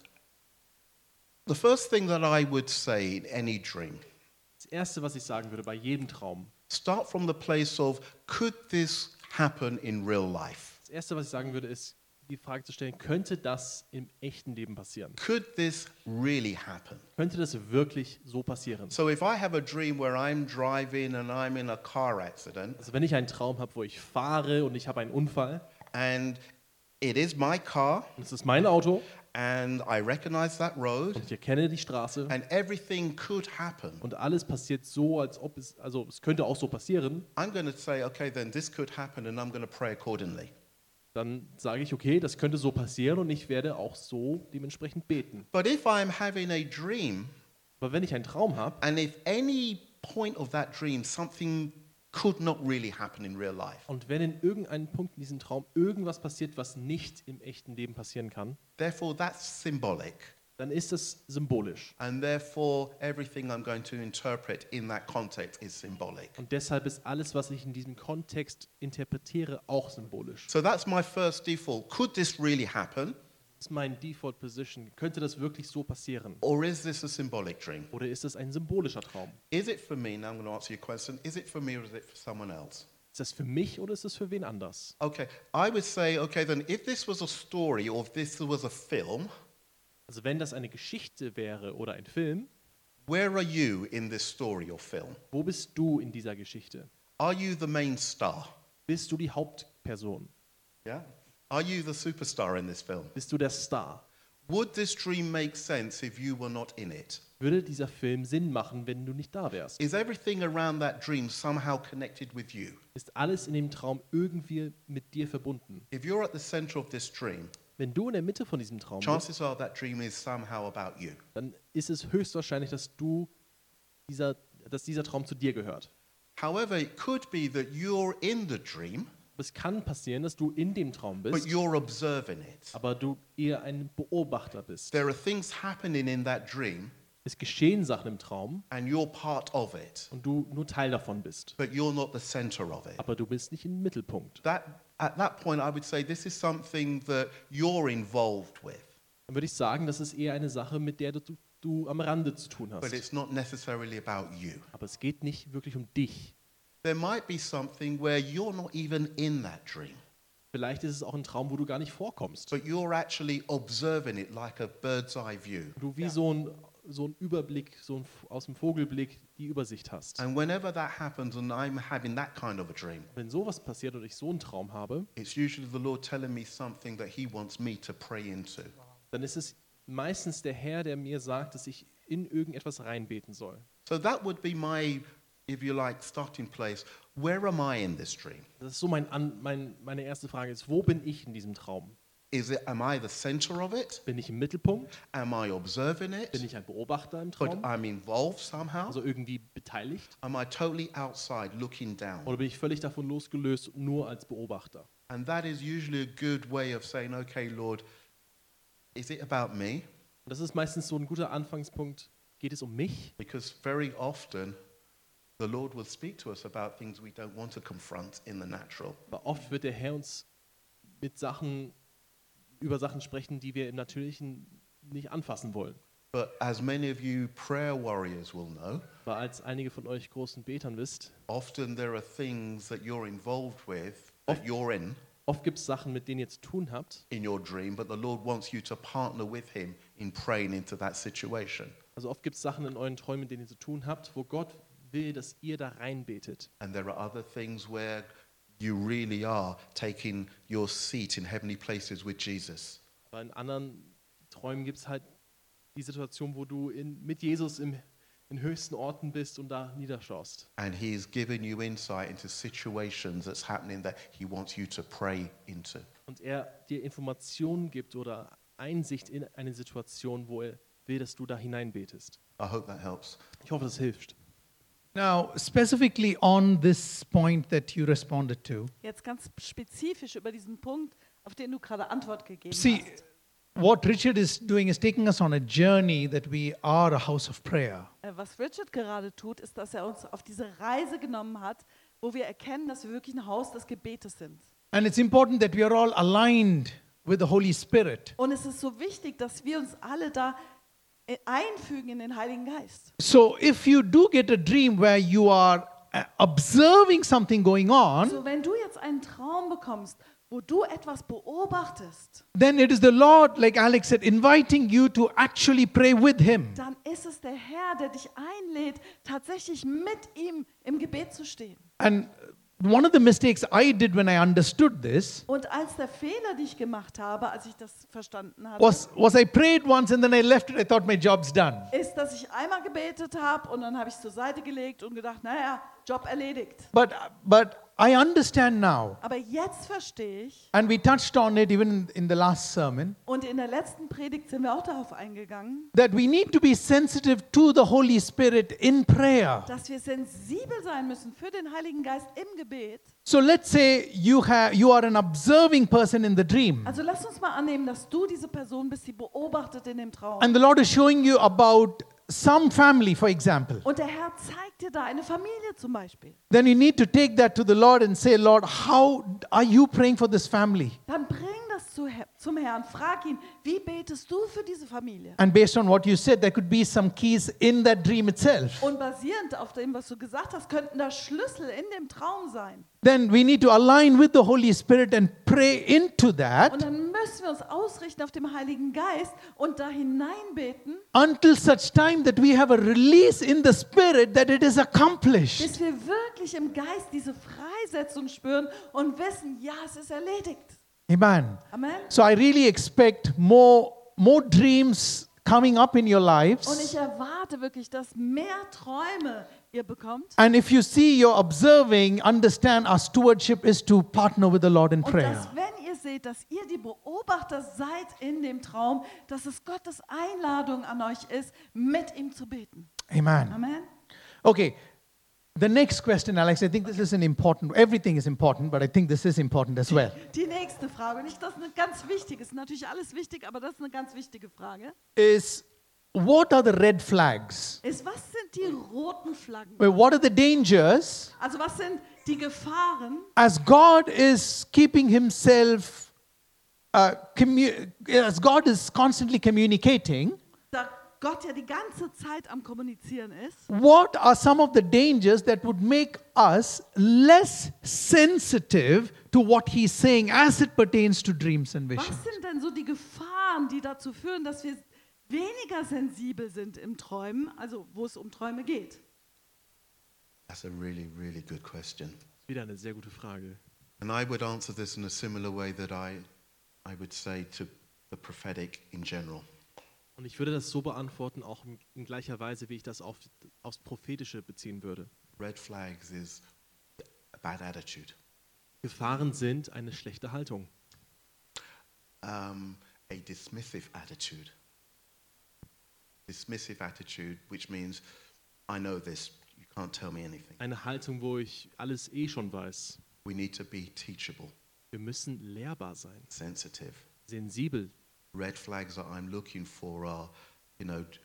the first thing that I would say in any dream, Das Erste, was ich sagen würde bei jedem Traum, start from the place of, could this happen in real life? das Erste, was ich sagen würde, ist, die Frage zu stellen, könnte das im echten Leben passieren? Could this really happen? Könnte das wirklich so passieren? So if I have a dream where I'm driving and I'm in a car accident Also wenn ich einen Traum habe, wo ich fahre und ich habe einen Unfall and it is my car und es ist mein Auto and I recognize that road und ich erkenne die Straße and everything could happen, und alles passiert so, als ob es, also es könnte auch so passieren, I'm going to say, okay, then this could happen and I'm going to pray accordingly. dann sage ich, okay, das könnte so passieren und ich werde auch so dementsprechend beten. But if I'm having a dream Aber wenn ich einen Traum habe and if any point of that dream something could not really happen in real life, und wenn in irgendeinem Punkt in diesem Traum irgendwas passiert, was nicht im echten Leben passieren kann, therefore that's symbolic. dann ist es symbolisch. And therefore, everything I'm going to interpret in that context is symbolic. Und deshalb ist alles, was ich in diesem Kontext interpretiere, auch symbolisch. So that's my first default. Could this really happen? Das ist mein Default Position. Könnte das wirklich so passieren? Or is this a symbolic dream? Oder ist es ein symbolischer Traum? Is it for me? Now I'm going to answer your question. Is it for me or is it for someone else? Ist das für mich oder ist es für wen anders? Okay, I would say, okay, then if this was a story or if this was a film, Also wenn das eine Geschichte wäre oder ein Film, where are you in this story or film? wo bist du in dieser Geschichte? Are you the main star? Bist du die Hauptperson? Yeah. Are you the superstar in this film? Bist du der Star? Would this dream make sense if you were not in it? Würde dieser Film Sinn machen, wenn du nicht da wärst? Is everything around that dream somehow connected with you? Ist alles in dem Traum irgendwie mit dir verbunden? If you're at the center of this dream, Wenn du in der Mitte von diesem Traum bist, chances are that dream is somehow about you. dann ist es höchstwahrscheinlich, dass du dieser, dass dieser Traum zu dir gehört. However, it could be that you're in the dream, Aber es kann passieren, dass du in dem Traum but bist, you're observing it. aber du eher ein Beobachter bist. There are things happening in that dream, Es geschehen Sachen im Traum and you're part of it, und du nur Teil davon bist. but you're not the center of it. Aber du bist nicht im Mittelpunkt. That, at that point, I would say this is something that you're involved with, Dann würde ich sagen, das ist eher eine Sache, mit der du, du am Rande zu tun but hast. it's not necessarily about you. Aber es geht nicht wirklich um dich. There might be something where you're not even in that dream, Vielleicht ist es auch ein Traum, wo du gar nicht vorkommst. but you're actually observing it like a bird's eye view. Du wie so ein, so ein Überblick, so ein, aus dem Vogelblick die Übersicht hast. And whenever that happens and I'm having that kind of a dream, Wenn sowas passiert und ich so einen Traum habe, it's usually the Lord telling me something that He wants me to pray into. dann ist es meistens der Herr, der mir sagt, dass ich in irgendetwas reinbeten soll. So that would be my, if you like, starting place. Where am I in this dream? Das ist so mein, An- mein, meine erste Frage ist, wo bin ich in diesem Traum? Is it, am I the center of it? Bin ich im Mittelpunkt? Am I observing Bin it? ich ein Beobachter im But Traum? I'm involved somehow? Also irgendwie beteiligt? Am I totally outside looking down? Oder bin ich völlig davon losgelöst, nur als Beobachter? And that is usually a good way of saying, okay, Lord, is it about me? Und das ist meistens so ein guter Anfangspunkt. Geht es um mich? Because very often the Lord will speak to us about things we don't want to confront in the natural. Aber oft wird der Herr uns mit Sachen, über Sachen sprechen, die wir im Natürlichen nicht anfassen wollen. But as many of you prayer warriors will know, Aber als einige von euch großen Betern wisst, often there are things that you're involved with, that you're in, oft gibt es Sachen, mit denen ihr zu tun habt. in your dream, but the Lord wants you to partner with Him in praying into that situation. Also oft gibt es Sachen in euren Träumen, mit denen ihr zu tun habt, wo Gott will, dass ihr da reinbetet. And there are other things where you really are taking your seat in heavenly places with Jesus. Aber in anderen Träumen gibt es halt die Situation, wo du in, mit Jesus im, in höchsten Orten bist und da niederschaust. And He's given you insight into situations that's happening that He wants you to pray into. Und er dir Informationen gibt oder Einsicht in eine Situation, wo er will, dass du da hineinbetest. I hope that helps. Ich hoffe, das hilft. Now, specifically on this point that you responded to, Jetzt ganz spezifisch über diesen Punkt, auf den du gerade Antwort gegeben see, hast. what Richard is doing is taking us on a journey that we are a house of prayer. Äh, Was Richard gerade tut, ist, dass er uns auf diese Reise genommen hat, wo wir erkennen, dass wir wirklich ein Haus des Gebetes sind. And it's important that we are all aligned with the Holy Spirit. Und es ist so wichtig, dass wir uns alle da äh, einfügen in den Heiligen Geist. So if you do get a dream where you are uh, observing something going on, So, wenn du jetzt einen Traum bekommst, wo du etwas beobachtest, then it is the Lord, like Alex said, inviting you to actually pray with Him. dann ist es der Herr, der dich einlädt, tatsächlich mit ihm im Gebet zu stehen. And one of the mistakes I did when I understood this Und als der Fehler, den ich gemacht habe, als ich das verstanden habe, was, was I prayed once and then I left it. I thought my job's done. ist, dass ich einmal gebetet habe und dann habe ich es zur Seite gelegt und gedacht, naja, Job erledigt. But, but I understand now, Aber jetzt verstehe ich, and we touched on it even in the last sermon, und in der letzten Predigt sind wir auch darauf eingegangen, that we need to be sensitive to the Holy Spirit in prayer. dass wir sensibel sein müssen für den Heiligen Geist im Gebet. So let's say you have you are an observing person in the dream, Also lass uns mal annehmen, dass du diese Person bist, die beobachtet in dem Traum. and the Lord is showing you about some family, for example. Und der Herr zeigt dir da eine Familie zum Beispiel. Then you need to take that to the Lord and say, Lord, how are you praying for this family? Dann bring das zu, Herr- zum Herrn, frag ihn, wie betest du für diese Familie? And based on what you said, there could be some keys in that dream itself. Und basierend auf dem, was du gesagt hast, könnten da Schlüssel in dem Traum sein. Then we need to align with the Holy Spirit and pray into Und that dann müssen wir uns ausrichten auf den Heiligen Geist und da hineinbeten, until such time that we have a release in the Spirit that it is accomplished. bis wir wirklich im Geist diese Freisetzung spüren und wissen, ja, es ist erledigt. Amen. Amen. So I really expect more, more dreams coming up in your Und ich lives. erwarte wirklich, dass mehr Träume ihr bekommt. And if you see you're observing, understand our stewardship is to partner with the Lord in Und prayer. dass, wenn ihr seht, dass ihr die Beobachter seid in dem Traum, dass es Gottes Einladung an euch ist, mit ihm zu beten. Amen. Amen. Okay. The next question, Alex, I think this is an important, everything is important, but I think this is important as well. Die nächste Frage, nicht das ist eine ganz wichtige, ist natürlich alles wichtig, aber das ist eine ganz wichtige Frage, Is what are the red flags? ist, was sind die roten Flaggen? Well, what are the dangers Also was sind die Gefahren, as God is keeping himself, uh, commu- as God is constantly communicating? da Gott ja die ganze Zeit am Kommunizieren ist? What are some of the dangers that would make us less sensitive to what he's saying as it pertains to dreams and Was visions? sind denn so die Gefahren, die dazu führen, dass wir weniger sensibel sind im Träumen, also wo es um Träume geht? That's a really, really good question. Wieder eine sehr gute Frage. And I would answer this in a similar way that I, I would say to the prophetic in general. Und ich würde das so beantworten, auch in, in gleicher Weise, wie ich das auf, aufs Prophetische beziehen würde. Red flags is a bad attitude, Gefahren sind eine schlechte Haltung, um, a dismissive attitude. Dismissive attitude, which means I know this, you can't tell me anything. eine Haltung, wo ich alles eh schon weiß. We need to be teachable, Wir müssen lehrbar sein, sensitive. sensibel. Red flags that I'm looking for are, you know, d-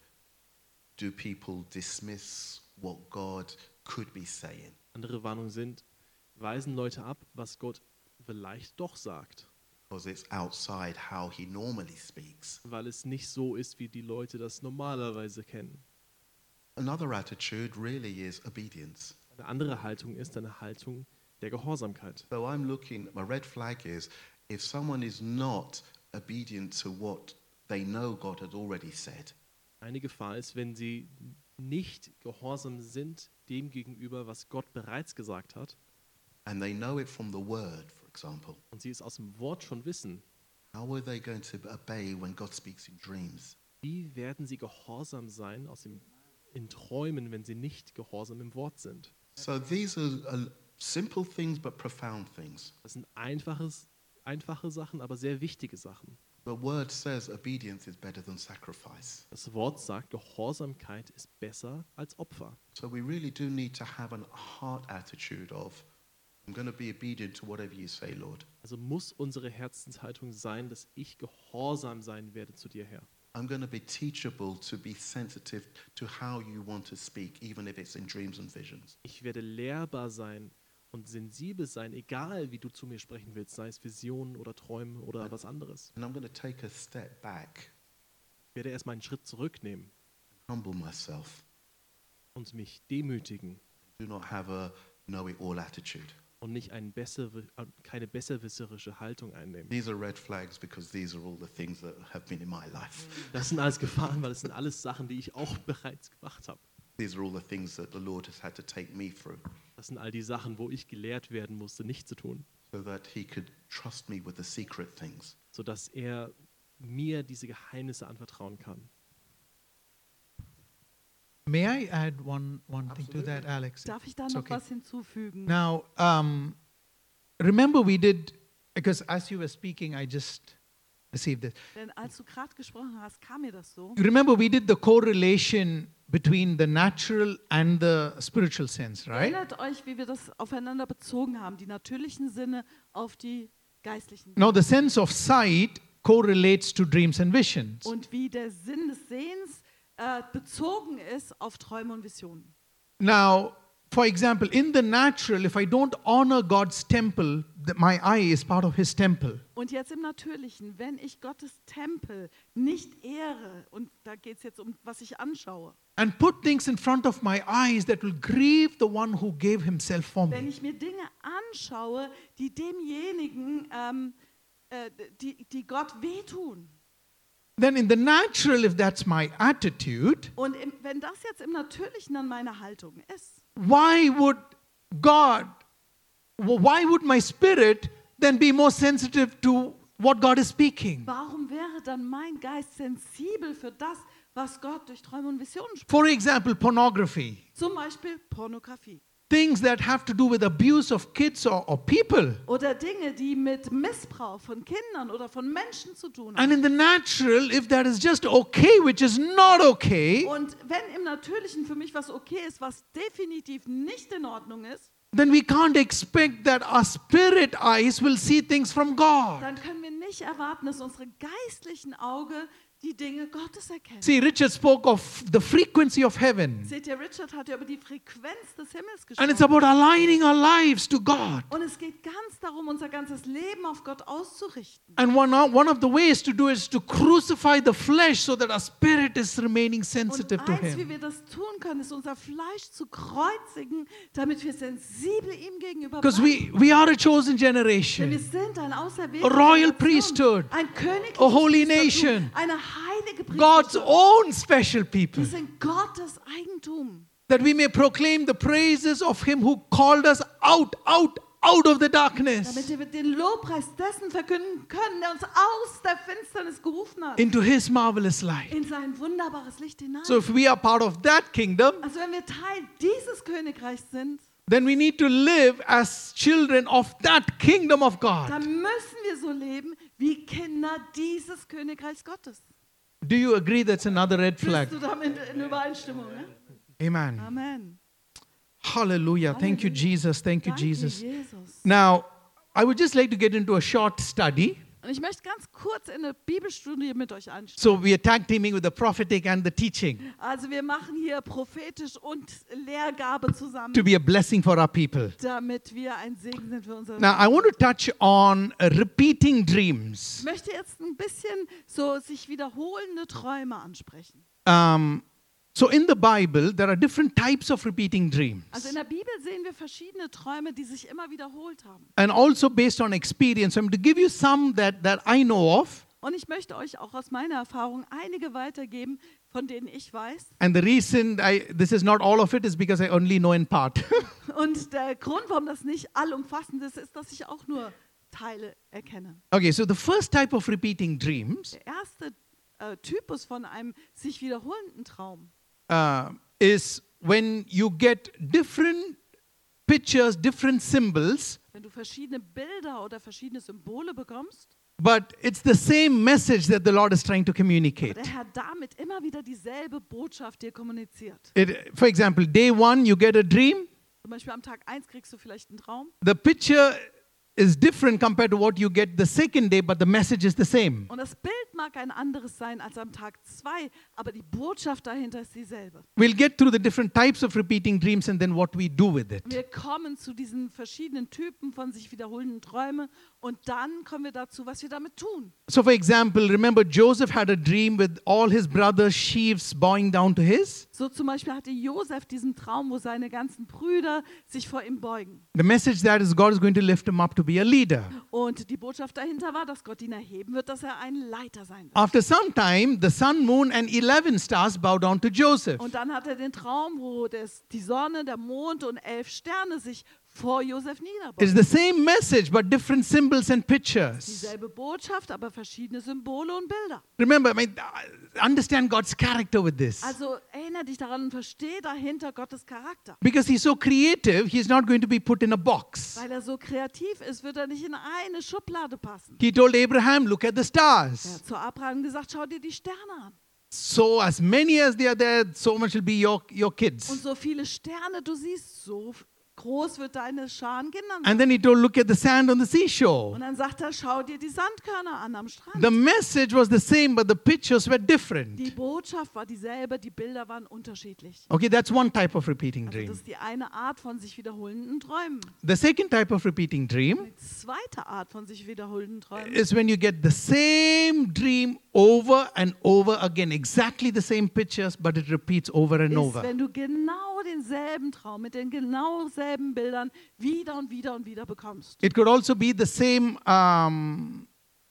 do people dismiss what God could be saying? Andere Warnungen sind, weisen Leute ab, was Gott vielleicht doch sagt, Because it's outside how he normally speaks. weil es nicht so ist, wie die Leute das normalerweise kennen. Another attitude really is obedience. Eine andere Haltung ist eine Haltung der Gehorsamkeit. So I'm looking, my red flag is if someone is not obedient to what they know God had already said, Eine Gefahr ist, wenn sie nicht gehorsam sind dem gegenüber, was Gott bereits gesagt hat, and they know it from the word, for example, und sie es aus dem Wort schon wissen. how are they going to obey when God speaks in dreams? Wie werden sie gehorsam sein aus dem, in Träumen, wenn sie nicht gehorsam im Wort sind? So these are, are simple things but profound things. Das sind einfaches, einfache Sachen, aber sehr wichtige Sachen. The word says obedience is better than sacrifice. Das Wort sagt, Gehorsamkeit ist besser als Opfer. So we really do need to have a heart attitude of, I'm going to be obedient to whatever you say, Lord. Also muss unsere Herzenshaltung sein, dass ich gehorsam sein werde zu dir, Herr. I'm going to be teachable to be sensitive to how you want to speak, even if it's in dreams and visions. Ich werde lehrbar sein und sensibel sein, egal wie du zu mir sprechen willst, sei es Visionen oder Träume oder was anderes. And I'm going to take a step back, Ich werde erstmal einen Schritt zurücknehmen humble myself, und mich demütigen do not have a know-it-all attitude. und nicht ein besser, keine besserwisserische Haltung einnehmen. These are red flags because these are all the things that have been in my life. Das sind alles Gefahren, weil das sind alles Sachen, die ich auch bereits gemacht habe. These are all the things that the Lord has had to take me through Das sind all die Sachen, wo ich gelehrt werden musste, nicht zu tun, so that he could trust me with the secret things. sodass er mir diese Geheimnisse anvertrauen kann. May I add one, one thing to that, Alex? Darf ich da It's noch okay. was hinzufügen? Now, um, remember we did, because as you were speaking, I just received this. Denn als du gerade gesprochen hast, kam mir das so. Remember we did the correlation between the natural and the spiritual sense, right? Erinnert euch, wie wir das aufeinander bezogen haben, die natürlichen Sinne auf die geistlichen. Now, the sense of sight correlates to dreams and visions. Und wie der Sinn des Sehens äh, bezogen ist auf Träume und Visionen. Now, for example, in the natural, if I don't honor God's temple, that my eye is part of His temple. Und jetzt im Natürlichen, wenn ich Gottes Tempel nicht ehre, und da geht es jetzt um, was ich anschaue, And put things in front of my eyes that will grieve the one who gave himself for wenn me. ich mir Dinge anschaue, die demjenigen, ähm, äh, die, die Gott wehtun. Then in the natural, if that's my attitude, Und im, wenn das jetzt im Natürlichen dann meine Haltung ist, why would God, why would my spirit then be more sensitive to what God is speaking? warum wäre dann mein Geist sensibel für das, was Gott durch Träume und Visionen spricht? For example, pornography. Zum Beispiel Pornografie. things that have to do with abuse of kids or, or people. Oder Dinge, die mit Missbrauch von Kindern oder von Menschen zu tun haben. And in the natural, if that is just okay, which is not okay, Und wenn im Natürlichen für mich was okay ist, was definitiv nicht in Ordnung ist, then we can't expect that our spirit eyes will see things from God. dann können wir nicht erwarten, dass unsere geistlichen Augen die Dinge Gottes erkennen. See, Richard spoke of the frequency of heaven. Seht ihr, Richard hat ja über die Frequenz des Himmels And it's gesprochen. about aligning our lives to God. Und es geht ganz darum, unser ganzes Leben auf Gott auszurichten. And one, one of the ways to do it is to crucify the flesh so that our spirit is remaining Und sensitive to eins, wie Him. wir das tun können, ist unser Fleisch zu kreuzigen, damit wir sensibel ihm gegenüber Because bleiben. we, we are a chosen Denn wir generation, sind ein auserwählter a royal Generation, priesthood, ein königliches a holy Priestertum, nation, eine heilige God's Priesterschaft. own special people, Wir sind Gottes Eigentum, that we may proclaim the praises of Him who called us out, out, out of the darkness damit wir den Lobpreis dessen verkünden können, der uns aus der Finsternis gerufen hat, into His marvelous light. in sein wunderbares Licht hinein. So if we are part of that kingdom, Also wenn wir Teil dieses Königreichs sind, then we need to live as children of that kingdom of God. dann müssen wir so leben wie Kinder dieses Königreichs Gottes. Do you agree that's another red flag? Bist du damit in Übereinstimmung? Ne? Amen. Amen. Hallelujah. Thank you, Hallelujah. Jesus. Thank you, Danke, Jesus. Jesus. Now, I would just like to get into a short study. Und ich möchte ganz kurz in eine Bibelstudie mit euch einsteigen. So we are tag teaming with the prophetic and the teaching Also wir machen hier prophetisch und Lehrgabe zusammen, to be a blessing for our people. damit wir ein Segen sind für unsere. Now, I want to touch on uh, repeating Ich dreams. möchte jetzt ein bisschen so sich wiederholende Träume ansprechen. Um, so in the Bible, there are different types of repeating dreams. Also in der Bibel sehen wir verschiedene Träume, die sich immer wiederholt haben. And also based on experience. I'm going to give you some that, that I know of. Und ich möchte euch auch aus meiner Erfahrung einige weitergeben, von denen ich weiß. And the reason I, this is not all of it is because I only know in part. Und der Grund, warum das nicht allumfassend ist, ist, dass ich auch nur Teile erkenne. Okay, so the first type of repeating dreams Der erste äh, Typus von einem sich wiederholenden Traum uh, is when you get different pictures, different symbols, wenn du verschiedene Bilder oder verschiedene Symbole bekommst, but it's the same message that the Lord is trying to aber communicate. der Herr damit immer wieder dieselbe Botschaft dir kommuniziert. It, for example, day one, you get a dream. Zum Beispiel am Tag eins kriegst du vielleicht einen Traum The picture is different compared to what you get the second day, but the message is the same. und das Bild mag ein anderes sein als am Tag zwei, aber die Botschaft dahinter ist dieselbe. We'll get through the different types of repeating dreams and then what we do with it. Wir kommen zu diesen verschiedenen Typen von sich wiederholenden Träumen und dann kommen wir dazu, was wir damit tun. So, for example, remember Joseph had a dream with all his brothers' sheaves bowing down to his. So zum Beispiel hatte Josef diesen Traum, wo seine ganzen Brüder sich vor ihm beugen. The message that is God is going to lift him up to be a leader. Und die Botschaft dahinter war, dass Gott ihn erheben wird, dass er ein Leiter sein wird. After some time, the sun, moon, and eleven stars bow down to Joseph. Und dann hat er den Traum, wo das, die Sonne, der Mond und elf Sterne sich vor Josef It's niederbeugen. the same message, but different symbols and pictures. Dieselbe Botschaft, aber verschiedene Symbole und Bilder. Remember, I mean, uh, understand God's character with this. Also erinnere dich daran und verstehe dahinter Gottes Charakter. Because he's so creative, he's not going to be put in a box. Weil er so kreativ ist, wird er nicht in eine Schublade passen. He told Abraham, look at the Er stars. hat zu Abraham gesagt, schau dir die Sterne an. So as many as they are there, so much will be your, your Und kids. so viele Sterne du siehst, so groß wird deine Scharen Kindern sein. And then he told, look at the sand on the Und seashore. dann sagt er, schau dir die Sandkörner an am Strand. The message was the same, but the pictures were different. Die Botschaft war dieselbe, die Bilder waren unterschiedlich. Okay, that's one type of repeating Also dream. das ist die eine Art von sich wiederholenden Träumen. The second type of repeating dream Die zweite Art von sich wiederholenden Träumen is when you get the same dream over and over again, exactly the same pictures, but it repeats over and ist, over. wenn du genau denselben Traum mit den genau selben Bildern wieder und wieder und wieder bekommst. It could also be the same. Um,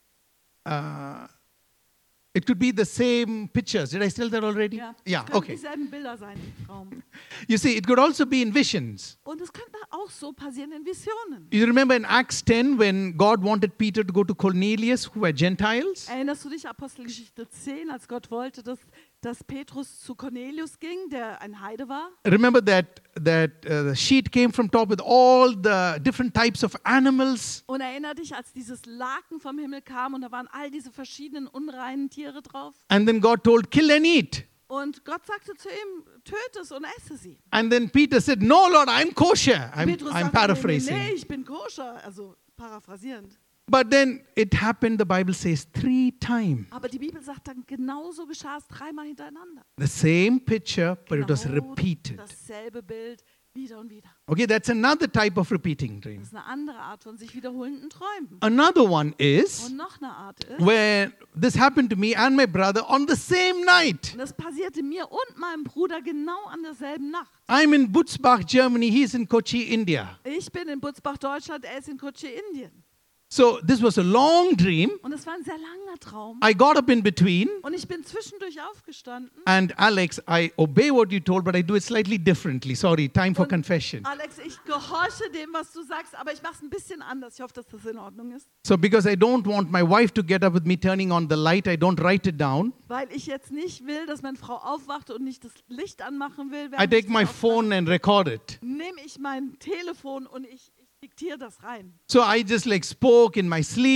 uh, it could be the same pictures. Did I tell that already? Ja, Yeah. es können Okay. dieselben Bilder sein im Traum. You see, it could also be in visions. Und es könnte auch so passieren in Visionen. You remember in Acts ten when God wanted Peter to go to Cornelius, who were Gentiles? Erinnerst du dich, Apostelgeschichte zehn, als Gott wollte, dass dass Petrus zu Cornelius ging, der ein Heide war. Remember that that uh, the sheet came from top with all the different types of animals. Und erinnere dich, als dieses Laken vom Himmel kam und da waren all diese verschiedenen unreinen Tiere drauf. And then God told, kill and eat. Und Gott sagte zu ihm, töte es und esse sie. And then Peter said, no, Lord, I'm kosher. I'm, Petrus I'm sagte, paraphrasing. nee, nee, ich bin koscher, also paraphrasierend. But then it happened, the Bible says, three times. Aber die Bibel sagt dann, genauso geschah es dreimal hintereinander. The same picture, but it was Genau repeated. dasselbe Bild, wieder und wieder. Okay, that's another type of repeating Das dream. ist eine andere Art von sich wiederholenden Träumen. Another one is Und noch eine Art ist, where this happened to me and my brother on the same night. und das passierte mir und meinem Bruder genau an derselben Nacht. I'm in Butzbach, Germany. He's in Kochi, India. Ich bin in Butzbach, Deutschland, er ist in Kochi, Indien. So this was a long dream. Und es war ein sehr langer Traum. I got up in between. Und ich bin zwischendurch aufgestanden. And Alex, I obey what you told, but I do it slightly differently. Sorry, time for Und confession. Alex, ich gehorche dem, was du sagst, aber ich mache es ein bisschen anders. Ich hoffe, dass das in Ordnung ist. So because I don't want my wife to get up with me turning on the light, I don't write it down. Weil ich jetzt nicht will, dass meine Frau aufwacht und nicht das Licht anmachen will. I während take ich my das phone and record it. aufmache. Nehme ich mein Telefon und ich, ich diktiere das rein. So I just like spoke in my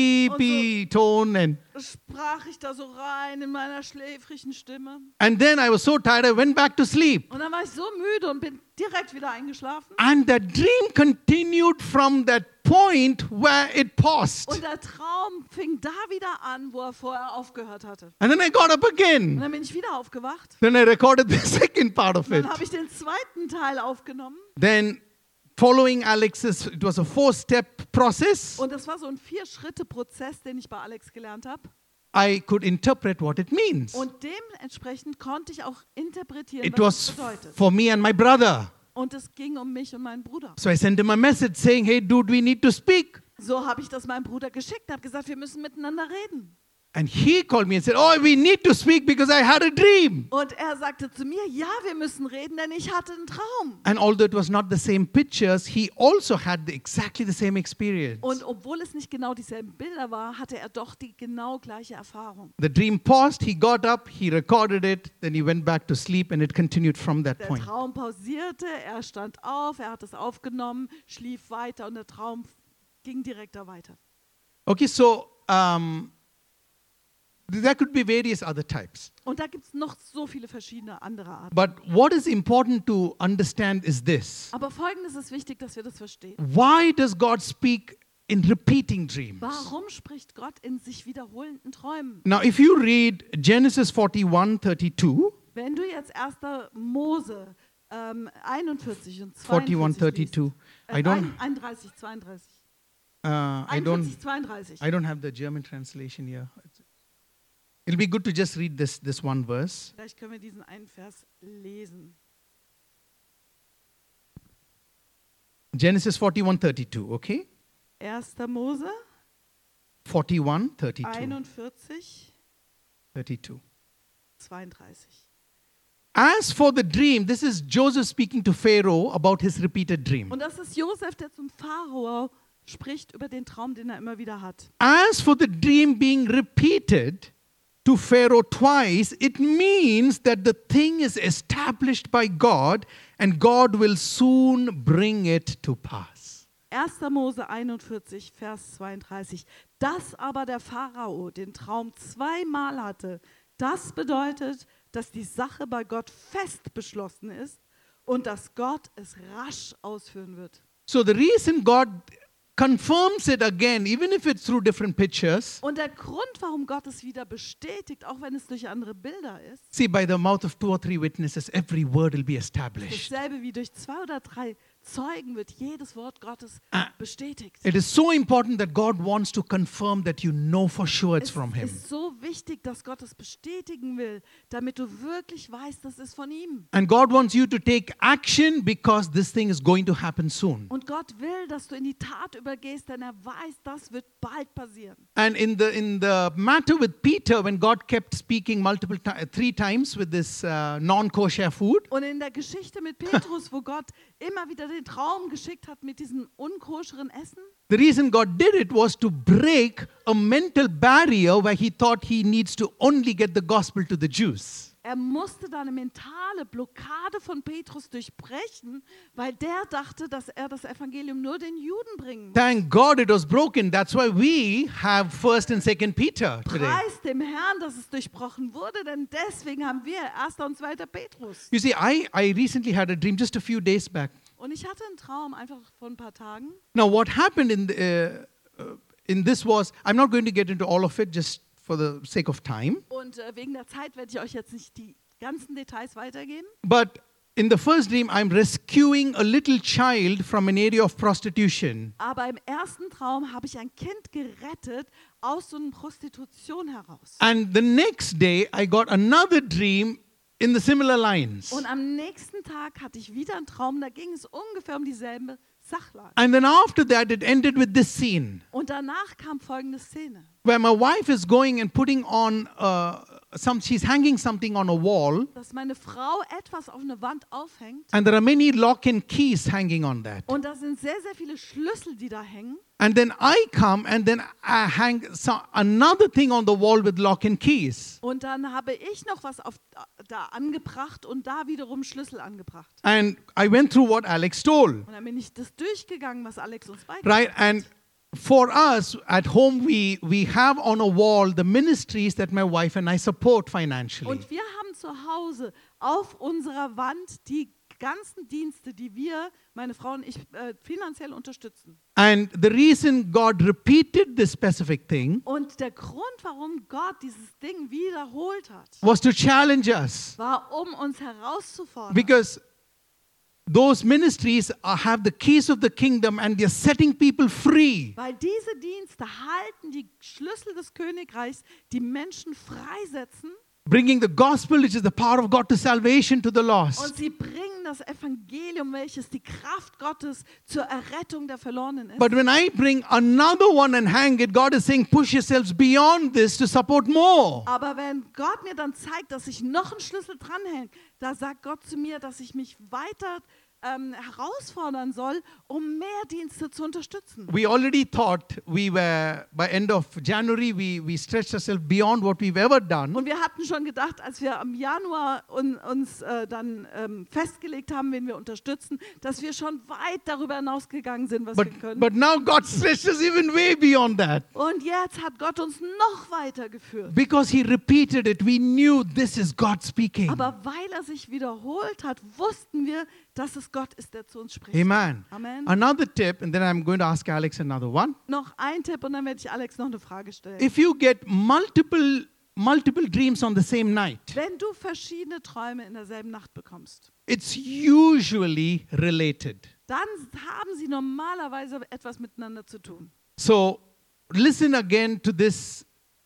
sleepy tone and Sprach ich da so rein in meiner schläfrigen Stimme. and then I was so tired I went back to sleep. Und dann war ich so müde und bin direkt wieder eingeschlafen. And the dream continued from that point where it paused. Und der Traum fing da wieder an, wo er vorher aufgehört hatte. And then I got up Und again. dann bin ich wieder aufgewacht. Then I recorded the second part of Dann it. habe ich den zweiten Teil aufgenommen. Then following Alex's, it was a four-step process. Und das war so ein Vier-Schritte-Prozess, den ich bei Alex gelernt habe. I could interpret what it means. Und dementsprechend konnte ich auch interpretieren, It was was das bedeutet. for me and my brother. Und es ging um mich und meinen Bruder. So I sent him a message saying, hey, dude, we need to speak. So habe ich das meinem Bruder geschickt, habe gesagt, wir müssen miteinander reden. And he called me and said, oh, we need to speak because I had a dream. Und er sagte zu mir, ja, wir müssen reden, denn ich hatte einen Traum. And although it was not the same pictures, he also had the, exactly the same experience. Und obwohl es nicht genau dieselben Bilder war, hatte er doch die genau gleiche Erfahrung. The dream paused, he got up, he recorded it, then he went back to sleep and it continued from that Der point. Traum pausierte, er stand auf, er hat es aufgenommen, schlief weiter und der Traum ging direkt da weiter. Okay, so um, there could be various other types. Und da gibt es noch so viele verschiedene andere Arten. But what is important to understand is this. Aber Folgendes ist wichtig, dass wir das verstehen. Why does God speak in repeating dreams? Warum spricht Gott in sich wiederholenden Träumen? Now, if you read Genesis forty-one, thirty-two, Wenn du jetzt erster Mose ähm, einundvierzig und forty-one, zweiundvierzig thirty-two, liest, I äh, don't, einunddreißig, zweiunddreißig, uh, I don't, einundvierzig, zweiunddreißig. I don't have the German translation here. It'll be good to just read this, this one verse. Vielleicht können wir diesen einen Vers lesen. Genesis forty-one, thirty-two, okay? erster Mose forty-one, thirty-two, einundvierzig, thirty-two. zweiunddreißig. As for the dream, this is Joseph speaking to Pharaoh about his repeated dream. Und das ist Josef, der zum Pharao spricht über den Traum, den er immer wieder hat. As for the dream being repeated to Pharaoh twice, it means that the thing is established by God and God will soon bring it to pass. erster Mose einundvierzig, Vers zweiunddreißig. Dass aber der Pharao den Traum zweimal hatte, das bedeutet, dass die Sache bei Gott fest beschlossen ist und dass Gott es rasch ausführen wird. So the reason God confirms it again, even if it's through different pictures, Und der Grund, warum Gott es wieder bestätigt, auch wenn es durch andere Bilder ist, see, by the mouth of two or three witnesses, every word will be established. dasselbe wie durch zwei oder drei Zeugen wird jedes Wort Gottes Ah. bestätigt. It is so important that God wants to confirm that you know for sure it's Es from Him. ist so wichtig, dass Gott es bestätigen will, damit du wirklich weißt, das ist von ihm. And God wants you to take action because this thing is going to happen soon. Und Gott will, dass du in die Tat übergehst, denn er weiß, das wird bald passieren. And in the in the matter with Peter, when God kept speaking multiple ti- three times with this uh, non-kosher food, Und in der Geschichte mit Petrus, wo Gott immer wieder den Traum geschickt hat mit diesem unkoscheren Essen, the reason God did it was to break a mental barrier where he thought he needs to only get the gospel to the Jews. er musste da eine mentale Blockade von Petrus durchbrechen, weil der dachte, dass er das Evangelium nur den Juden bringen muss. Thank God it was broken. That's why we have First and Second Peter today. Preis dem Herrn, dass es durchbrochen wurde, denn deswegen haben wir erster und zweiter Petrus. You see, I, I recently had a dream just a few days back. Und ich hatte einen Traum einfach vor ein paar Tagen. Now, what happened in, the, uh, uh, in this was, I'm not going to get into all of it just for the sake of time. Und äh, wegen der Zeit werde ich euch jetzt nicht die ganzen Details weitergeben. But in the first dream, I'm rescuing a little child from an area of prostitution. Aber im ersten Traum habe ich ein Kind gerettet aus so einer Prostitution heraus. And the next day, I got another dream in the similar lines. Und am nächsten Tag hatte ich wieder einen Traum, da ging es ungefähr um dieselbe Sachlage. And then after that, it ended with this scene Und danach kam folgende Szene. where my wife is going and putting on uh, some, she's hanging something on a wall, Dass meine Frau etwas auf eine Wand aufhängt and there are many lock and keys hanging on that. und da sind sehr, sehr viele Schlüssel, die da hängen. And then I come and then I hang some, another thing on the wall with lock and keys. Und dann habe ich noch was auf, da angebracht und da wiederum Schlüssel angebracht. And I went through what Alex told, Und dann bin ich das durchgegangen, was Alex uns beigebracht right? hat. And for us at home, we, we have on a wall the ministries that my wife and I support financially. Und wir haben zu Hause auf unserer Wand die ganzen Dienste, die wir, meine Frau und ich, äh, finanziell unterstützen. And the reason God repeated this specific thing Und der Grund, warum Gott dieses Ding wiederholt hat, was to challenge us, war, um uns herauszufordern. because those ministries are, have the keys of the kingdom and they're setting people free. Weil diese Dienste halten die Schlüssel des Königreichs, die Menschen freisetzen, Bringing the gospel, which is the power of God to salvation, to the und lost. sie bringen das Evangelium, welches die Kraft Gottes zur Errettung der Verlorenen ist. But when I bring another one and hang it, God is saying, push yourselves beyond this to support more. Aber wenn Gott mir dann zeigt, dass ich noch einen Schlüssel dranhänge, da sagt Gott zu mir, dass ich mich weiter ähm, herausfordern soll, um mehr Dienste zu unterstützen. We already thought we were, by end of January, we, we stretched ourselves beyond what we've ever done. Und wir hatten schon gedacht, als wir im Januar un, uns äh, dann ähm, festgelegt haben, wen wir unterstützen, dass wir schon weit darüber hinausgegangen sind, was But, wir können. but now God stretched us even way beyond that. Und jetzt hat Gott uns noch weiter geführt. Because He repeated it, we knew this is God speaking. Aber weil er sich wiederholt hat, wussten wir, dass es Gott ist, der zu uns spricht. Amen. Amen. Another tip, and then I'm going to ask Alex another one. Noch ein Tipp und dann werde ich Alex noch eine Frage stellen. If you get multiple multiple dreams on the same night, Wenn du verschiedene Träume in derselben Nacht bekommst, it's usually related. dann haben sie normalerweise etwas miteinander zu tun. So listen again to this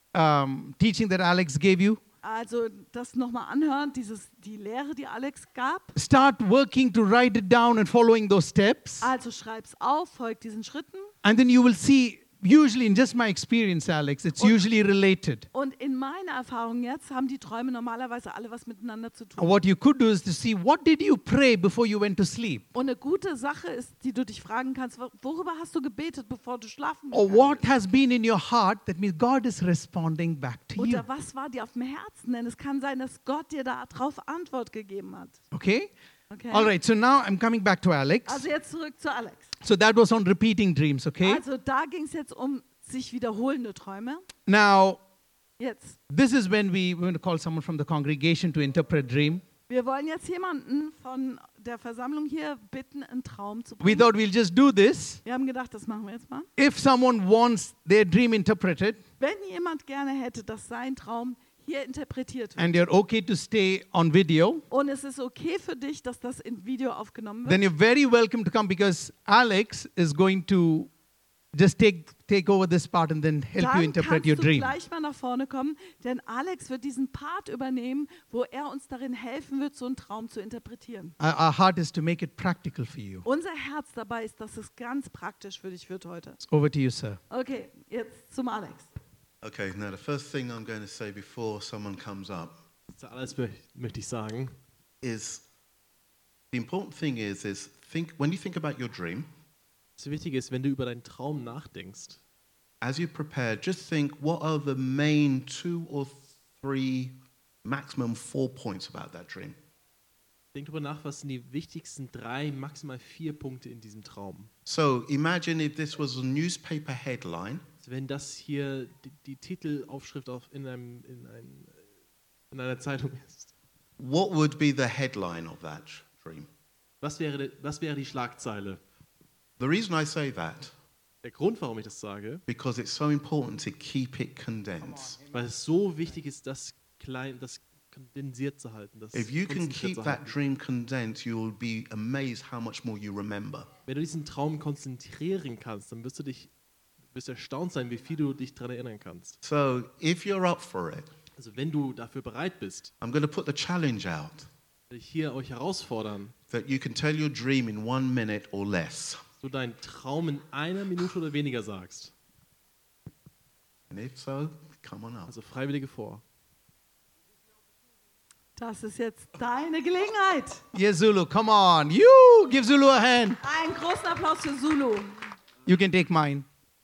um, teaching that Alex gave you. Also das nochmal anhören, dieses, die Lehre, die Alex gab. Start working to write it down and following those steps. Also schreib's auf, folgt diesen Schritten. And then you will see, usually in just my experience, Alex, it's Und- usually related. Und in meiner Erfahrung jetzt haben die Träume normalerweise alle was miteinander zu And tun. what you could do is to see, what did you pray before you went to sleep? Und eine gute Sache ist, die du dich fragen kannst, wor- worüber hast du gebetet, bevor du schlafen Or gegangen what bist? has been in your heart? That means God is responding back to you. Oder was war dir auf dem Herzen? Denn es kann sein, dass Gott dir darauf Antwort gegeben hat. Okay? Okay? All right, so now I'm coming back to Alex. Also jetzt zurück zu Alex. So that was on repeating dreams, okay? Also da ging es jetzt um sich wiederholende Träume. Now, Jetzt. this is when we we're going to call someone from the congregation to interpret dream. Wir wollen jetzt jemanden von der Versammlung hier bitten, einen Traum zu We bringen. thought we'll just do this. Wir haben gedacht, das machen wir jetzt mal. If someone wants their dream interpreted Wenn jemand gerne hätte, dass sein Traum hier interpretiert wird and you're okay to stay on video, und es ist okay für dich, dass das in Video aufgenommen then wird, you're very welcome to come because Alex is going to just take take over this part and then help you dann interpret kannst your du dream. gleich mal nach vorne kommen, denn Alex wird diesen Part übernehmen, wo er uns darin helfen wird, so einen Traum zu interpretieren. Our, our heart is to make it practical for you. Unser Herz dabei ist, dass es ganz praktisch für dich wird heute. It's over to you, sir. Okay, jetzt zum Alex. Okay, now the first thing I'm going to say before someone comes up Zuallererst mö- möchte ich sagen, is the important thing is is think when you think about your dream, das Wichtige ist, wenn du über deinen Traum nachdenkst, as you prepare, just think what are the main two or three maximum four points about that dream. Denk darüber nach, was sind die wichtigsten drei, maximal vier Punkte in diesem Traum. So imagine if this was a newspaper headline. Also wenn das hier die, die Titelaufschrift auf in, einem, in, ein, in einer Zeitung ist. What would be the headline of that dream? Was wäre, die- was wäre die Schlagzeile? The reason I say that, Der Grund, warum ich das sage, because it's so important to keep it condensed. weil es so wichtig ist, das klein, das kondensiert zu halten. Das If you can konzentriert keep zu that halten. dream condensed, you'll be amazed how much more you remember. Wenn du diesen Traum konzentrieren kannst, dann wirst du dich wirst erstaunt sein, wie viel du dich daran erinnern kannst. So if you're up for it, Also wenn du dafür bereit bist, I'm going to put the challenge out will ich hier euch herausfordern, that you can tell your dream in one minute or less. dass du deinen Traum in einer Minute oder weniger sagst. And if so, come on up. Also Freiwillige vor. Das ist jetzt deine Gelegenheit. Yes, Zulu, come on. You give Zulu a hand. Einen großen Applaus für Zulu. You can take mine.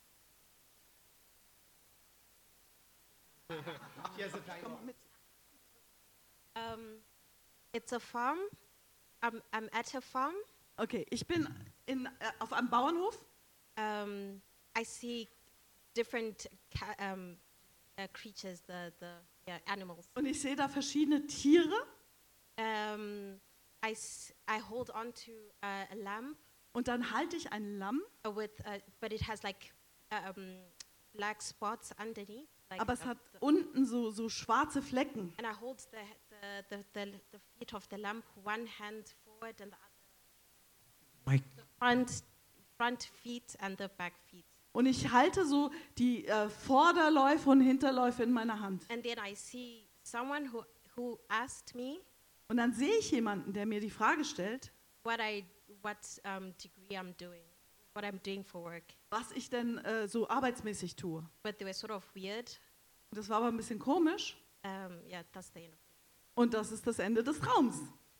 Um, it's a farm. I'm, I'm at a farm. Okay, ich bin in, äh, auf einem Bauernhof. Um, I see different ca- um, uh, creatures, the, the yeah, animals. Und ich sehe da verschiedene Tiere. Um, I, s- I hold on to uh, a lamp, Und dann halte ich ein Lamm, uh, with, uh, but it has like um, black spots underneath. Like aber es uh, hat the- unten so, so schwarze Flecken. and I hold the, the, the, the, the feet of the lamp, one hand forward and the other, Mike. the front, front feet and the back feet. Und ich halte so die äh, Vorderläufe und Hinterläufe in meiner Hand. And then I see someone who, who asked me Und dann sehe ich jemanden, der mir die Frage stellt, what I what um, degree I'm doing, what I'm doing for work. was ich denn äh, so arbeitsmäßig tue. But they were sort of weird. Und das war aber ein bisschen komisch. Um, yeah, that's the end of it. Und das ist das Ende des Traums.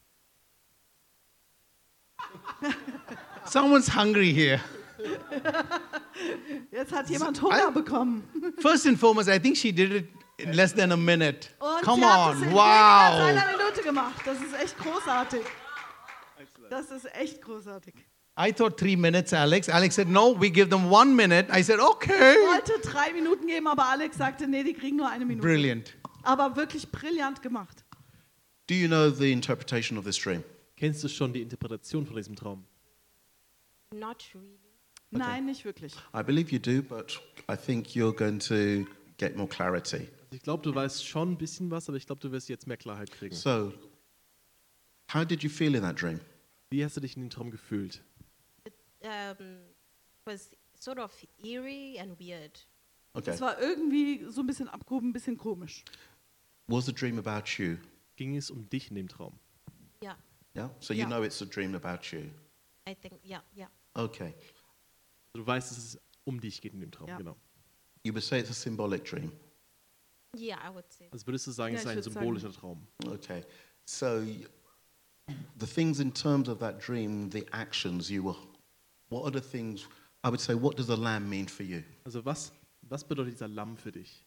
Someone's hungry here. Jetzt hat jemand Hunger I- bekommen. First and foremost, I think she did it in less than a minute. Und Come sie hat es on, in weniger als wow. einer Minute gemacht. Das ist echt großartig. Das ist echt großartig. I thought three minutes, Alex. Alex said, no, we give them one minute. I said, Ich okay. wollte drei Minuten geben, aber Alex sagte, nee, die kriegen nur eine Minute. Brilliant. Aber wirklich brillant gemacht. Do you know the interpretation of this dream? Kennst du schon die Interpretation von diesem Traum? Not really. Nein, nicht wirklich. I believe you do, but I think you're going to get more clarity. Also ich glaube, du weißt schon ein bisschen was, aber ich glaube, du wirst jetzt mehr Klarheit kriegen. So, how did you feel in that dream? Wie hast du dich in dem Traum gefühlt? Um, it was sort of eerie and weird. Okay. Es war irgendwie so ein bisschen abgehoben, ein bisschen komisch. Was the dream about you? Ging es um dich in dem Traum? Yeah, Yeah? So you Yeah. know it's a dream about you. I think. Yeah, yeah. Okay. Also du weißt, dass es um dich geht in dem Traum, Ja. genau. You would say it's a symbolic dream. Yeah, I would say. Also würdest du sagen, Ja, es ist ich ein würd symbolischer Traum. Okay. So y- the things in terms of that dream, the actions you were, what are the things, I would say, what does the lamb mean for you? Also was, was bedeutet dieser Lamm für dich?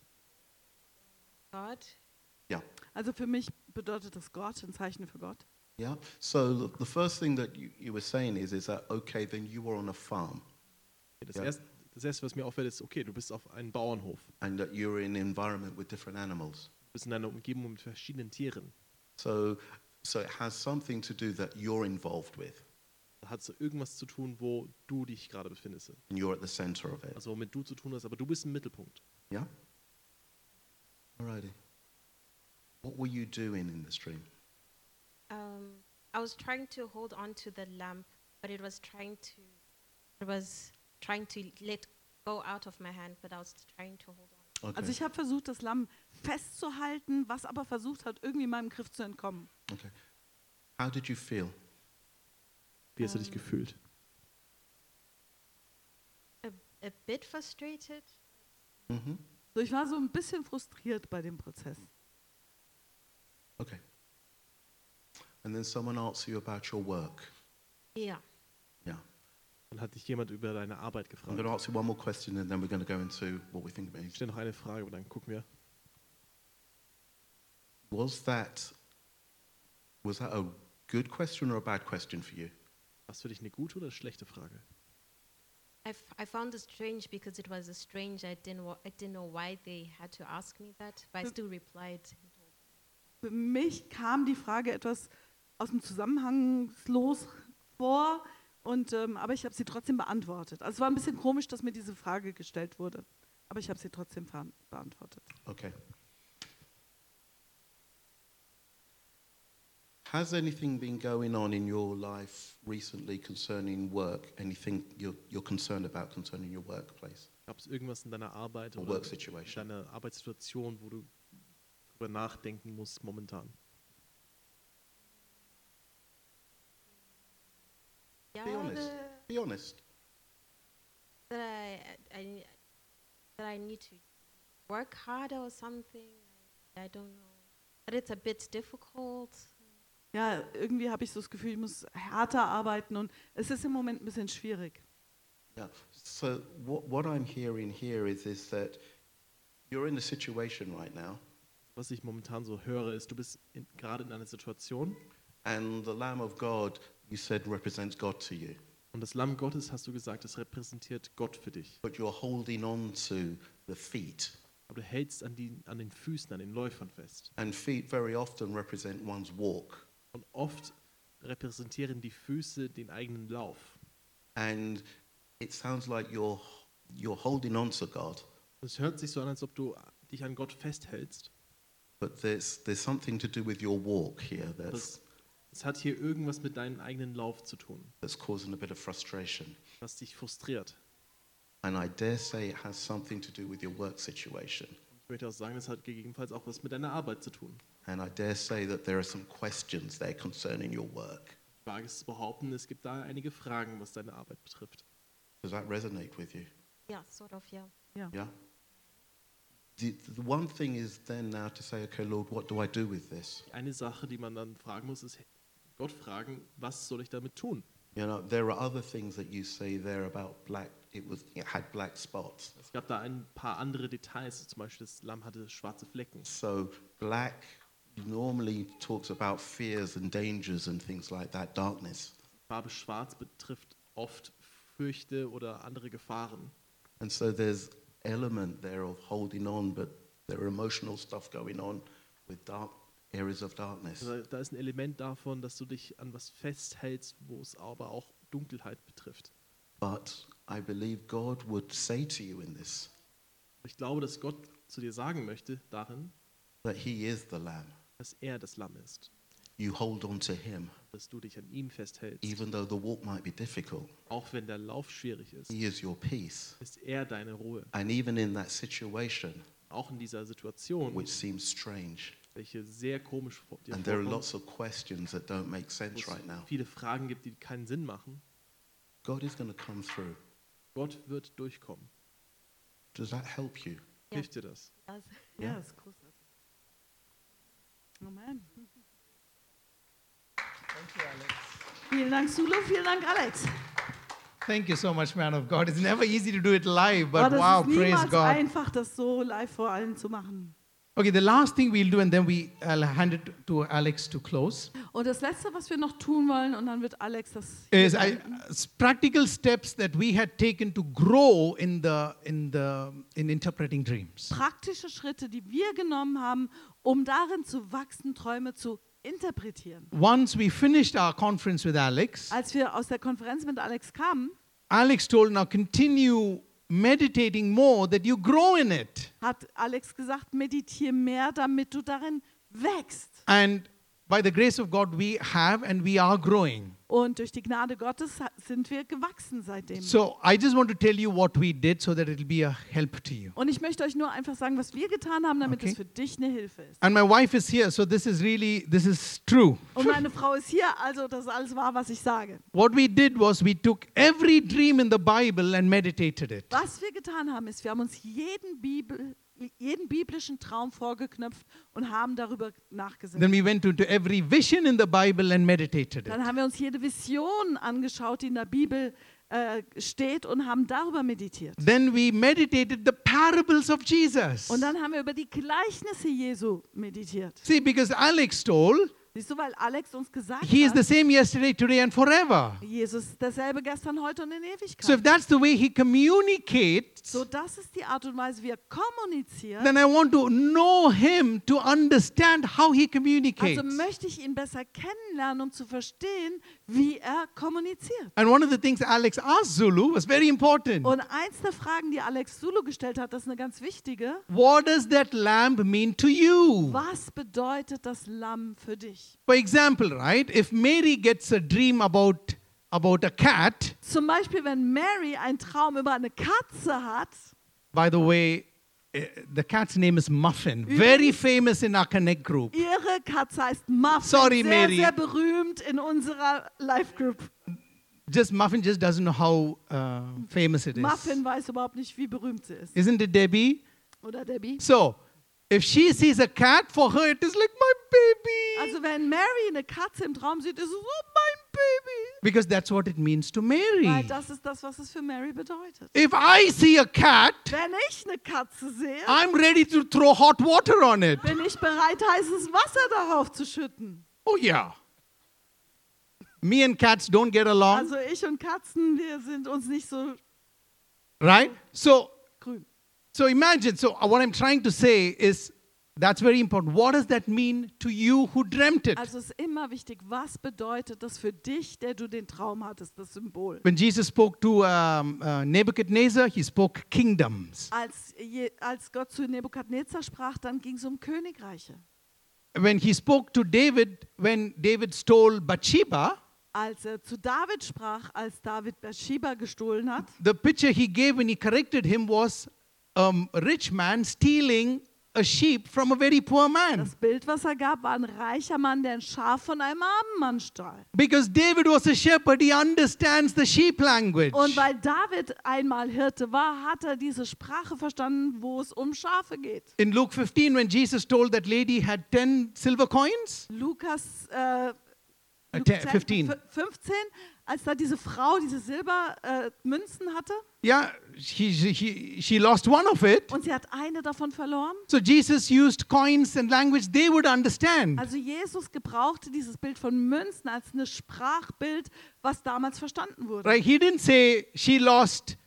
God. Yeah. Also für mich bedeutet das Gott, ein Zeichen für Gott. Yeah. So the, the first thing that you, you were saying is, is that, okay, then you were on a farm Das, Ja. erste, das erste, was mir auffällt, ist, okay, du bist auf einem Bauernhof. and that you were in an environment with different animals. Du bist in einer Umgebung mit verschiedenen Tieren. So, so it has something to do that you're involved with Da hat es irgendwas zu tun, wo du dich gerade befindest. and you're at the center of it. Also womit du zu tun hast, aber du bist im Mittelpunkt. Yeah? Alrighty. What were you doing in this dream? Um, I was trying to hold on to the lamp, but it was trying to. It was trying to let go out of my hand, but I was trying to hold on. Okay. Also ich habe versucht, das Lamm festzuhalten, was aber versucht hat, irgendwie meinem Griff zu entkommen. Okay. How did you feel? Wie hast du dich gefühlt? A, a bit frustrated. Mm-hmm. So, ich war so ein bisschen frustriert bei dem Prozess. Okay. And then someone asks you about your work. Yeah. Yeah. Dann hat dich jemand über deine Arbeit I'm gefragt. going to ask you one more question and then we're going to go into what we think about Ich it. stelle noch eine Frage, aber dann gucken wir. Was that was that a good question or a bad question for you? War das für dich eine gute oder schlechte Frage? I, f- I found it strange because it was a strange. I didn't wa- I didn't know why they had to ask me that, but I still replied. Für mich kam die Frage etwas aus dem Zusammenhangslos vor, und, ähm, aber ich habe sie trotzdem beantwortet. Also es war ein bisschen komisch, dass mir diese Frage gestellt wurde, aber ich habe sie trotzdem ver- beantwortet. Okay. Has anything been going on in your life recently concerning work? Anything you're, you're concerned about concerning your workplace Gab es irgendwas in deiner Arbeit or oder work in situation? deiner Arbeitssituation, wo du drüber nachdenken musst momentan? Yeah, Be honest. the- Be honest. that I, I that I need to work harder or something. I, I don't know. But it's a bit difficult. Ja, irgendwie habe ich so das Gefühl, ich muss härter arbeiten, und es ist im Moment ein bisschen schwierig. Yeah. So what, what I'm hearing here is, is that you're in a situation right now, Was ich momentan so höre, ist, du bist in, gerade in einer Situation and the Lamb of God, you said, represents God to you. und das Lamm Gottes, hast du gesagt, das repräsentiert Gott für dich. But you're holding on to the feet. Aber du hältst an, die, an den Füßen, an den Läufern fest. And feet very often represent one's walk. Und oft repräsentieren die Füße den eigenen Lauf. And it sounds like you're, you're holding on to God, Es hört sich so an, als ob du dich an Gott festhältst. but there's, there's something to do with your walk here that's, Das, es hat hier irgendwas mit deinem eigenen Lauf zu tun, that's causing a bit of frustration. was dich frustriert. And I dare say it has something to do with your work situation. Ich möchte auch sagen, das hat gegebenenfalls auch was mit deiner Arbeit zu tun. And I dare say that there are some questions there concerning your work. Ich wage es zu behaupten, es gibt da einige Fragen, was deine Arbeit betrifft. Does that resonate with you? Yeah, sort of. Yeah. Yeah? The, the one thing is then now to say, okay, Lord, what do I do with this? Eine Sache, die man dann fragen muss, ist Gott fragen, was soll ich damit tun? You know, there are other things that you say there about black, it was, it had black spots. Es gab da ein paar andere Details, zum Beispiel das Lamm hatte schwarze Flecken. So black normally talks about fears and dangers and things like that, darkness. Die Farbe schwarz betrifft oft Fürchte oder andere Gefahren. And so there's element there of holding on, but there are emotional stuff going on with dark areas of darkness. Also da ist ein Element davon, dass du dich an was festhältst, wo es aber auch Dunkelheit betrifft. But I believe God would say to you in this Ich glaube, dass Gott zu dir sagen möchte darin, that he is the Lamb. dass er das Lamm ist, You hold on to him, dass du dich an ihm festhältst. even though the walk might be difficult. Auch wenn der Lauf schwierig ist, He is your peace. ist er deine Ruhe. And even in that situation, Auch in dieser Situation, which seems strange, welche sehr komisch vor dir and there are vorkommt, lots of questions that don't make wo sense es right now, viele Fragen gibt, die keinen Sinn machen, God is going to come through. Gott wird durchkommen. Does that help you? Ja. Hilft dir das? Does. Ja, Ja. ist großartig. Amen. Vielen Dank, Sulu. Vielen Dank, Alex. Thank you so much, man of God. It's never easy to do it live, Aber but das wow, ist praise niemals God. einfach, das so live vor allen zu machen. Okay, the last thing we'll do, and then we I'll hand it to Alex to close, Und das Letzte, was wir noch tun wollen, und dann wird Alex das is hier I, beenden. s- practical steps that we had taken to grow in the in the in interpreting dreams. praktische Schritte, die wir genommen haben, um darin zu wachsen, Träume zu interpretieren. Once we finished our conference with Alex, Als wir aus der Konferenz mit Alex kamen, Alex told, now continue meditating more that you grow in it. hat Alex gesagt, meditiere mehr, damit du darin wächst. And by the grace of God, we have and we are growing. Und durch die Gnade Gottes ha- sind wir gewachsen seitdem. So I just want to tell you what we did so that it will be a help to you. Und ich möchte euch nur einfach sagen, was wir getan haben, damit Okay. es für dich eine Hilfe ist. And my wife is here, so this is really, this is true. Und meine Frau ist hier, also das ist alles wahr, was ich sage. What we did was we took every dream in the Bible and meditated it. Was wir getan haben, ist, wir haben uns jeden, Bibel, jeden biblischen Traum vorgeknöpft und haben darüber nachgesinnt. Then we went into every vision in the Bible and meditated it. Dann haben wir uns jede Vision angeschaut, die in der Bibel äh, steht und haben darüber meditiert. Then we meditated the parables of Jesus. Und dann haben wir über die Gleichnisse Jesu meditiert. See, because Alex told, Siehst du, weil Alex uns gesagt he is the hat, same yesterday, today, and forever. Jesus ist derselbe gestern, heute und in So if Ewigkeit. that's the way he communicates, So, das ist die Art und Weise, wie er kommuniziert. then I want to know him to understand how he communicates. Also möchte ich ihn besser kennenlernen, um zu verstehen, wie er kommuniziert. And one of the things Alex asked Zulu was very important. Und eins der Fragen, die Alex Zulu gestellt hat, das ist eine ganz wichtige. What does that lamb mean to you? Was bedeutet das Lamm für dich? For example, right, if Mary gets a dream about, about a cat, Zum Beispiel, wenn Mary einen Traum über eine Katze hat. by the way, eh, the cat's name is Muffin, very famous in our Connect group. Ihre Katze heißt Muffin, Sorry, sehr, Mary. sehr berühmt in unserer Live-Group. Just Muffin just doesn't know how uh, famous it is. Muffin weiß überhaupt nicht, wie berühmt sie ist. Isn't it, Debbie? Oder Debbie? So, if she sees a cat, for her it is like my baby. Also wenn Mary eine Katze im Traum sieht, ist es so mein Baby. Because that's what it means to Weil Mary. das ist das, was es für Mary bedeutet. If I see a cat, Wenn ich eine Katze sehe, I'm ready to throw hot water on it. bin ich bereit, heißes Wasser darauf zu schütten. Oh, yeah. Me and cats don't get along, Also ich und Katzen, wir sind uns nicht so right? So, grün. so imagine. So, uh, what I'm trying to say is that's very important. What does that mean to you who dreamt it? Also es ist immer wichtig, was bedeutet das für dich, der du den Traum hattest, das Symbol. When Jesus spoke to um, uh, Nebuchadnezzar, he spoke kingdoms. Als, je, als Gott zu Nebukadnezar sprach, dann ging es um Königreiche. When he spoke to David, when David stole Bathsheba, Als er zu David sprach, als David Bathsheba gestohlen hat, the picture he gave when he corrected him was um, a rich man stealing a sheep from a very poor man. das Bild, was er gab, war ein reicher Mann, der ein Schaf von einem armen Mann stahl. Because David was a shepherd, he understands the sheep language. Und weil David einmal Hirte war, hat er diese Sprache verstanden, wo es um Schafe geht. In Luke fifteen, when Jesus told that lady had ten silver coins, Lukas äh, uh, Luke ten, zehn, fifteen, f- fünfzehn, als da diese Frau diese Silbermünzen äh, Münzen hatte yeah, she, she, she lost one of it. und sie hat eine davon verloren. So Jesus used coins and language they would understand. Also Jesus gebrauchte dieses Bild von Münzen als ein Sprachbild, was damals verstanden wurde. Right? He didn't say she lost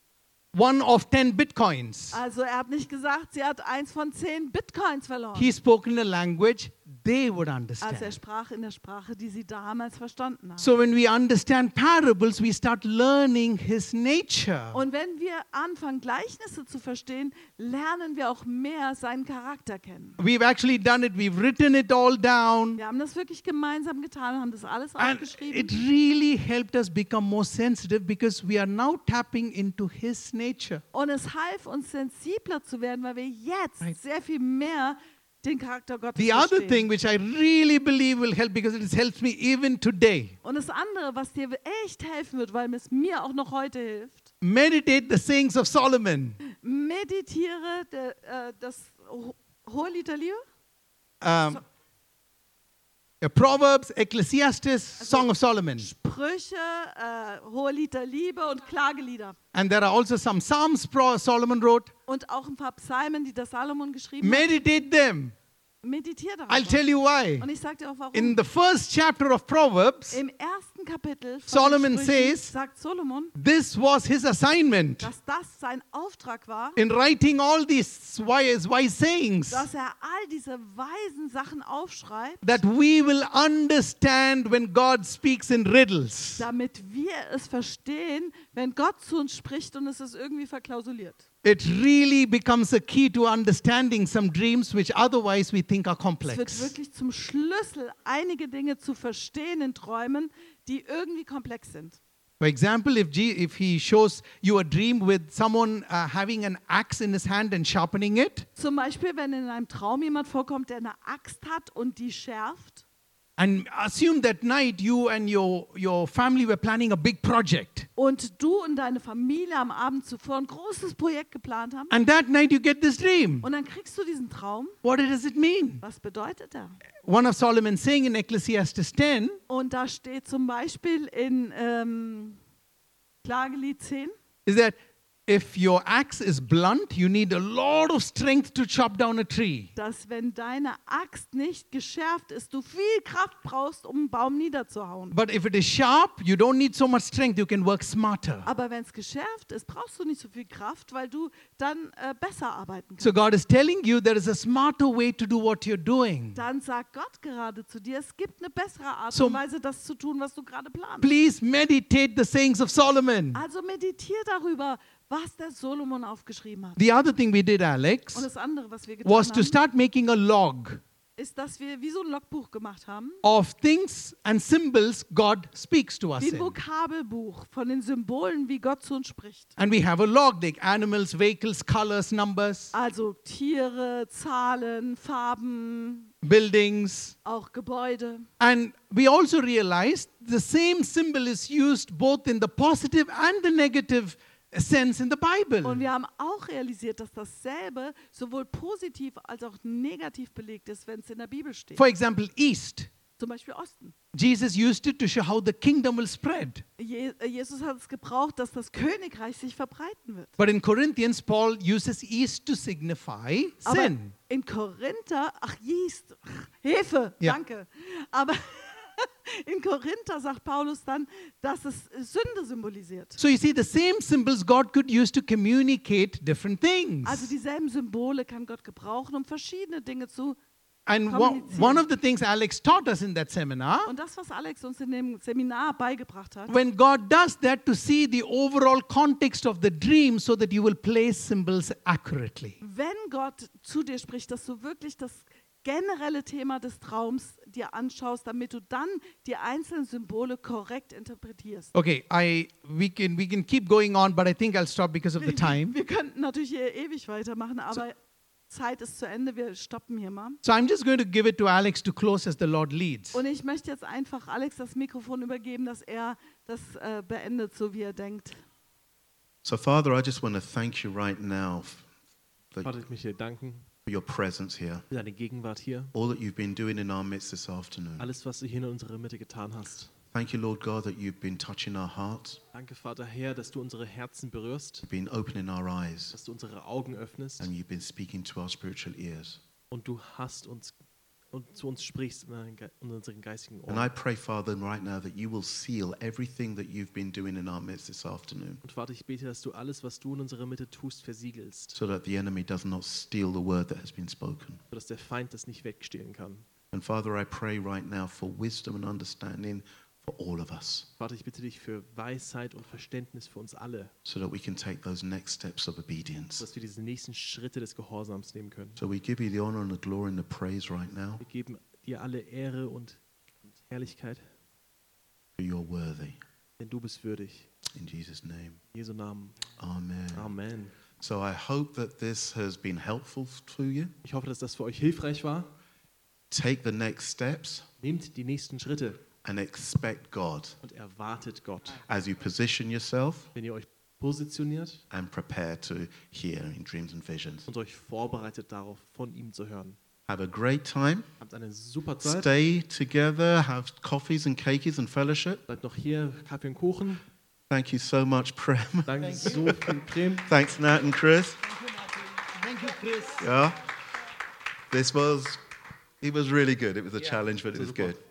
one of ten bitcoins. Also er hat nicht gesagt, sie hat eins von zehn Bitcoins verloren. He spoke in a language they would Also er understand. sprach in der Sprache, die sie damals verstanden haben. So when we understand parables, we start learning his nature. Und wenn wir anfangen, Gleichnisse zu verstehen, lernen wir auch mehr seinen Charakter kennen. We've actually done it. We've written it all down. Wir haben das wirklich gemeinsam getan und haben das alles And aufgeschrieben. it really helped us become more sensitive because we are now tapping into his nature. Und es half uns sensibler zu werden, weil wir jetzt Right. sehr viel mehr den Charakter Gottes The other verstehen. thing which I really believe will help because it has helped me even today. Und das andere, was dir echt helfen wird, weil es mir auch noch heute hilft, Meditate the sayings of Solomon. meditiere der, äh, das Ho- Hohelied der Liebe, Um, uh, Proverbs, Ecclesiastes, Song of Solomon. Sprüche, äh, Hohelied der Liebe und Klagelieder. And there are also some Psalms Pro- Solomon wrote. Und auch ein paar Psalmen, die der Salomon geschrieben hat. Meditate them. Meditiere darauf. I'll tell you why. Und ich sage dir auch warum. In the first chapter of Proverbs, Im ersten Kapitel von Solomon den Sprüchen says- sagt Solomon, this was his assignment dass das sein Auftrag war, in writing all these wise, wise sayings, dass er all diese weisen Sachen aufschreibt, that we will understand when God speaks in riddles. damit wir es verstehen, wenn Gott zu uns spricht und es ist irgendwie verklausuliert. It really becomes a key to understanding some dreams which otherwise we think are Es wird complex. wirklich zum Schlüssel, einige Dinge zu verstehen in Träumen, die irgendwie komplex sind. For example, if, G, if he shows you a dream with someone uh, having an axe in his hand and sharpening it, Zum Beispiel, wenn in einem Traum jemand vorkommt, der eine Axt hat und die schärft. and assume that night you and your, your family were planning a big project. Und du und deine Familie am Abend zuvor ein großes Projekt geplant haben. And that night you get this dream. Und dann kriegst du diesen Traum. What does it mean? Was bedeutet er? One of Solomon's saying in Ecclesiastes ten, Und da steht zum Beispiel in, ähm, Klagelied zehn. is that if your axe is blunt, you need a lot of strength to chop down a tree. Dass wenn deine Axt nicht geschärft ist, du viel Kraft brauchst, um einen Baum niederzuhauen. But if it is sharp, you don't need so much strength, you can work smarter. Aber wenn es geschärft ist, brauchst du nicht so viel Kraft, weil du dann äh, besser arbeiten kannst. So God is telling you there is a smarter way to do what you're doing. Dann sagt Gott gerade zu dir, es gibt eine bessere Art So- und Weise, das zu tun, was du gerade planst. Please meditate the sayings of Solomon. Also meditier darüber, was der Solomon aufgeschrieben hat. The other thing we did, Und Alex, das andere, was wir getan was to haben, start making a log ist, dass wir wie so ein Logbuch gemacht haben, of things and symbols God speaks to us wie ein in. Vokabelbuch von den Symbolen, wie Gott zu uns spricht. And we have a log like animals, vehicles, colors, numbers, Also Tiere, Zahlen, Farben, buildings. auch Gebäude. And we also realized the same symbol is used both in the positive and the negative sense in the Bible. Und wir haben auch realisiert, dass dasselbe sowohl positiv als auch negativ belegt ist, wenn es in der Bibel steht. For example, East. Zum Beispiel Osten. Jesus used it to show how the kingdom will spread. Je äh, Jesus hat es gebraucht, dass das Königreich sich verbreiten wird. But in Corinthians, Paul uses East to signify Aber sin. in Korinther, ach Yeast, ach, Hefe, Ja. danke. Aber in Korinther sagt Paulus dann, dass es Sünde symbolisiert. So you see, the same symbols God could use to communicate different things. Also dieselben Symbole kann Gott gebrauchen, um verschiedene Dinge zu. And one, kommunizieren. one of the things Alex taught us in that seminar, Und das, was Alex uns in dem Seminar beigebracht hat, when God does that to see the overall context of the dream so that you will place symbols accurately. wenn Gott zu dir spricht, dass du wirklich das generelle Thema des Traums dir anschaust, damit du dann die einzelnen Symbole korrekt interpretierst. Okay, I we can we can keep going on, but I think I'll stop because of the time. Wir könnten natürlich hier ewig weitermachen, aber Zeit ist zu Ende, wir stoppen hier mal. So I'm just going to give it to Alex to close as the Lord leads. Und ich möchte jetzt einfach Alex das Mikrofon übergeben, dass er das äh, beendet, so wie er denkt. So, Father, I just want to thank you right now for, Vater, ich möchte dir danken for your presence here, für deine Gegenwart hier. all that you've been doing in our midst this afternoon. Alles, was du hier in unserer Mitte getan hast. Thank you, Lord God, that you've been touching our hearts, Danke, Vater Herr, dass du unsere Herzen berührst, you've been opening our eyes, dass du unsere Augen öffnest and you've been speaking to our spiritual ears. und du hast uns und zu uns sprichst in, deinen Ge- in unseren geistigen And I Ohren. pray, Father, right now that you will seal everything that you've been doing in our midst this afternoon, Und Vater, ich bete, dass du alles, was du in unserer Mitte tust, versiegelst, so that the enemy does not steal the word that has been spoken. sodass der Feind das nicht wegstehlen kann. And Father, I pray right now for wisdom and understanding for all of us, Vater, ich bitte dich für Weisheit und Verständnis für uns alle, so that we can take those next steps of obedience. dass wir diese nächsten Schritte des Gehorsams nehmen können. So we give you the honor and the glory and the praise right now, Wir geben dir alle Ehre und, und Herrlichkeit, for you're worthy. denn du bist würdig. In Jesus' name, In Jesu Namen. amen. Amen. So I hope that this has been helpful to you. Ich hoffe, dass das für euch hilfreich war. Take the next steps Nehmt die nächsten Schritte and expect God und erwartet Gott, as you position yourself wenn ihr euch positioniert and prepare to hear in dreams and visions. und euch vorbereitet darauf, von ihm zu hören. Have a great time. Habt eine super Zeit. Stay together, have coffees and cakes and fellowship. Bleibt noch hier, Kaffee und Kuchen. Thank you so much, Prem. Danke so viel, Prem. Thanks, Nat and Chris. Thank you, Chris. Yeah. This was, it was really good. It was a Yeah, challenge, but it so was super. good.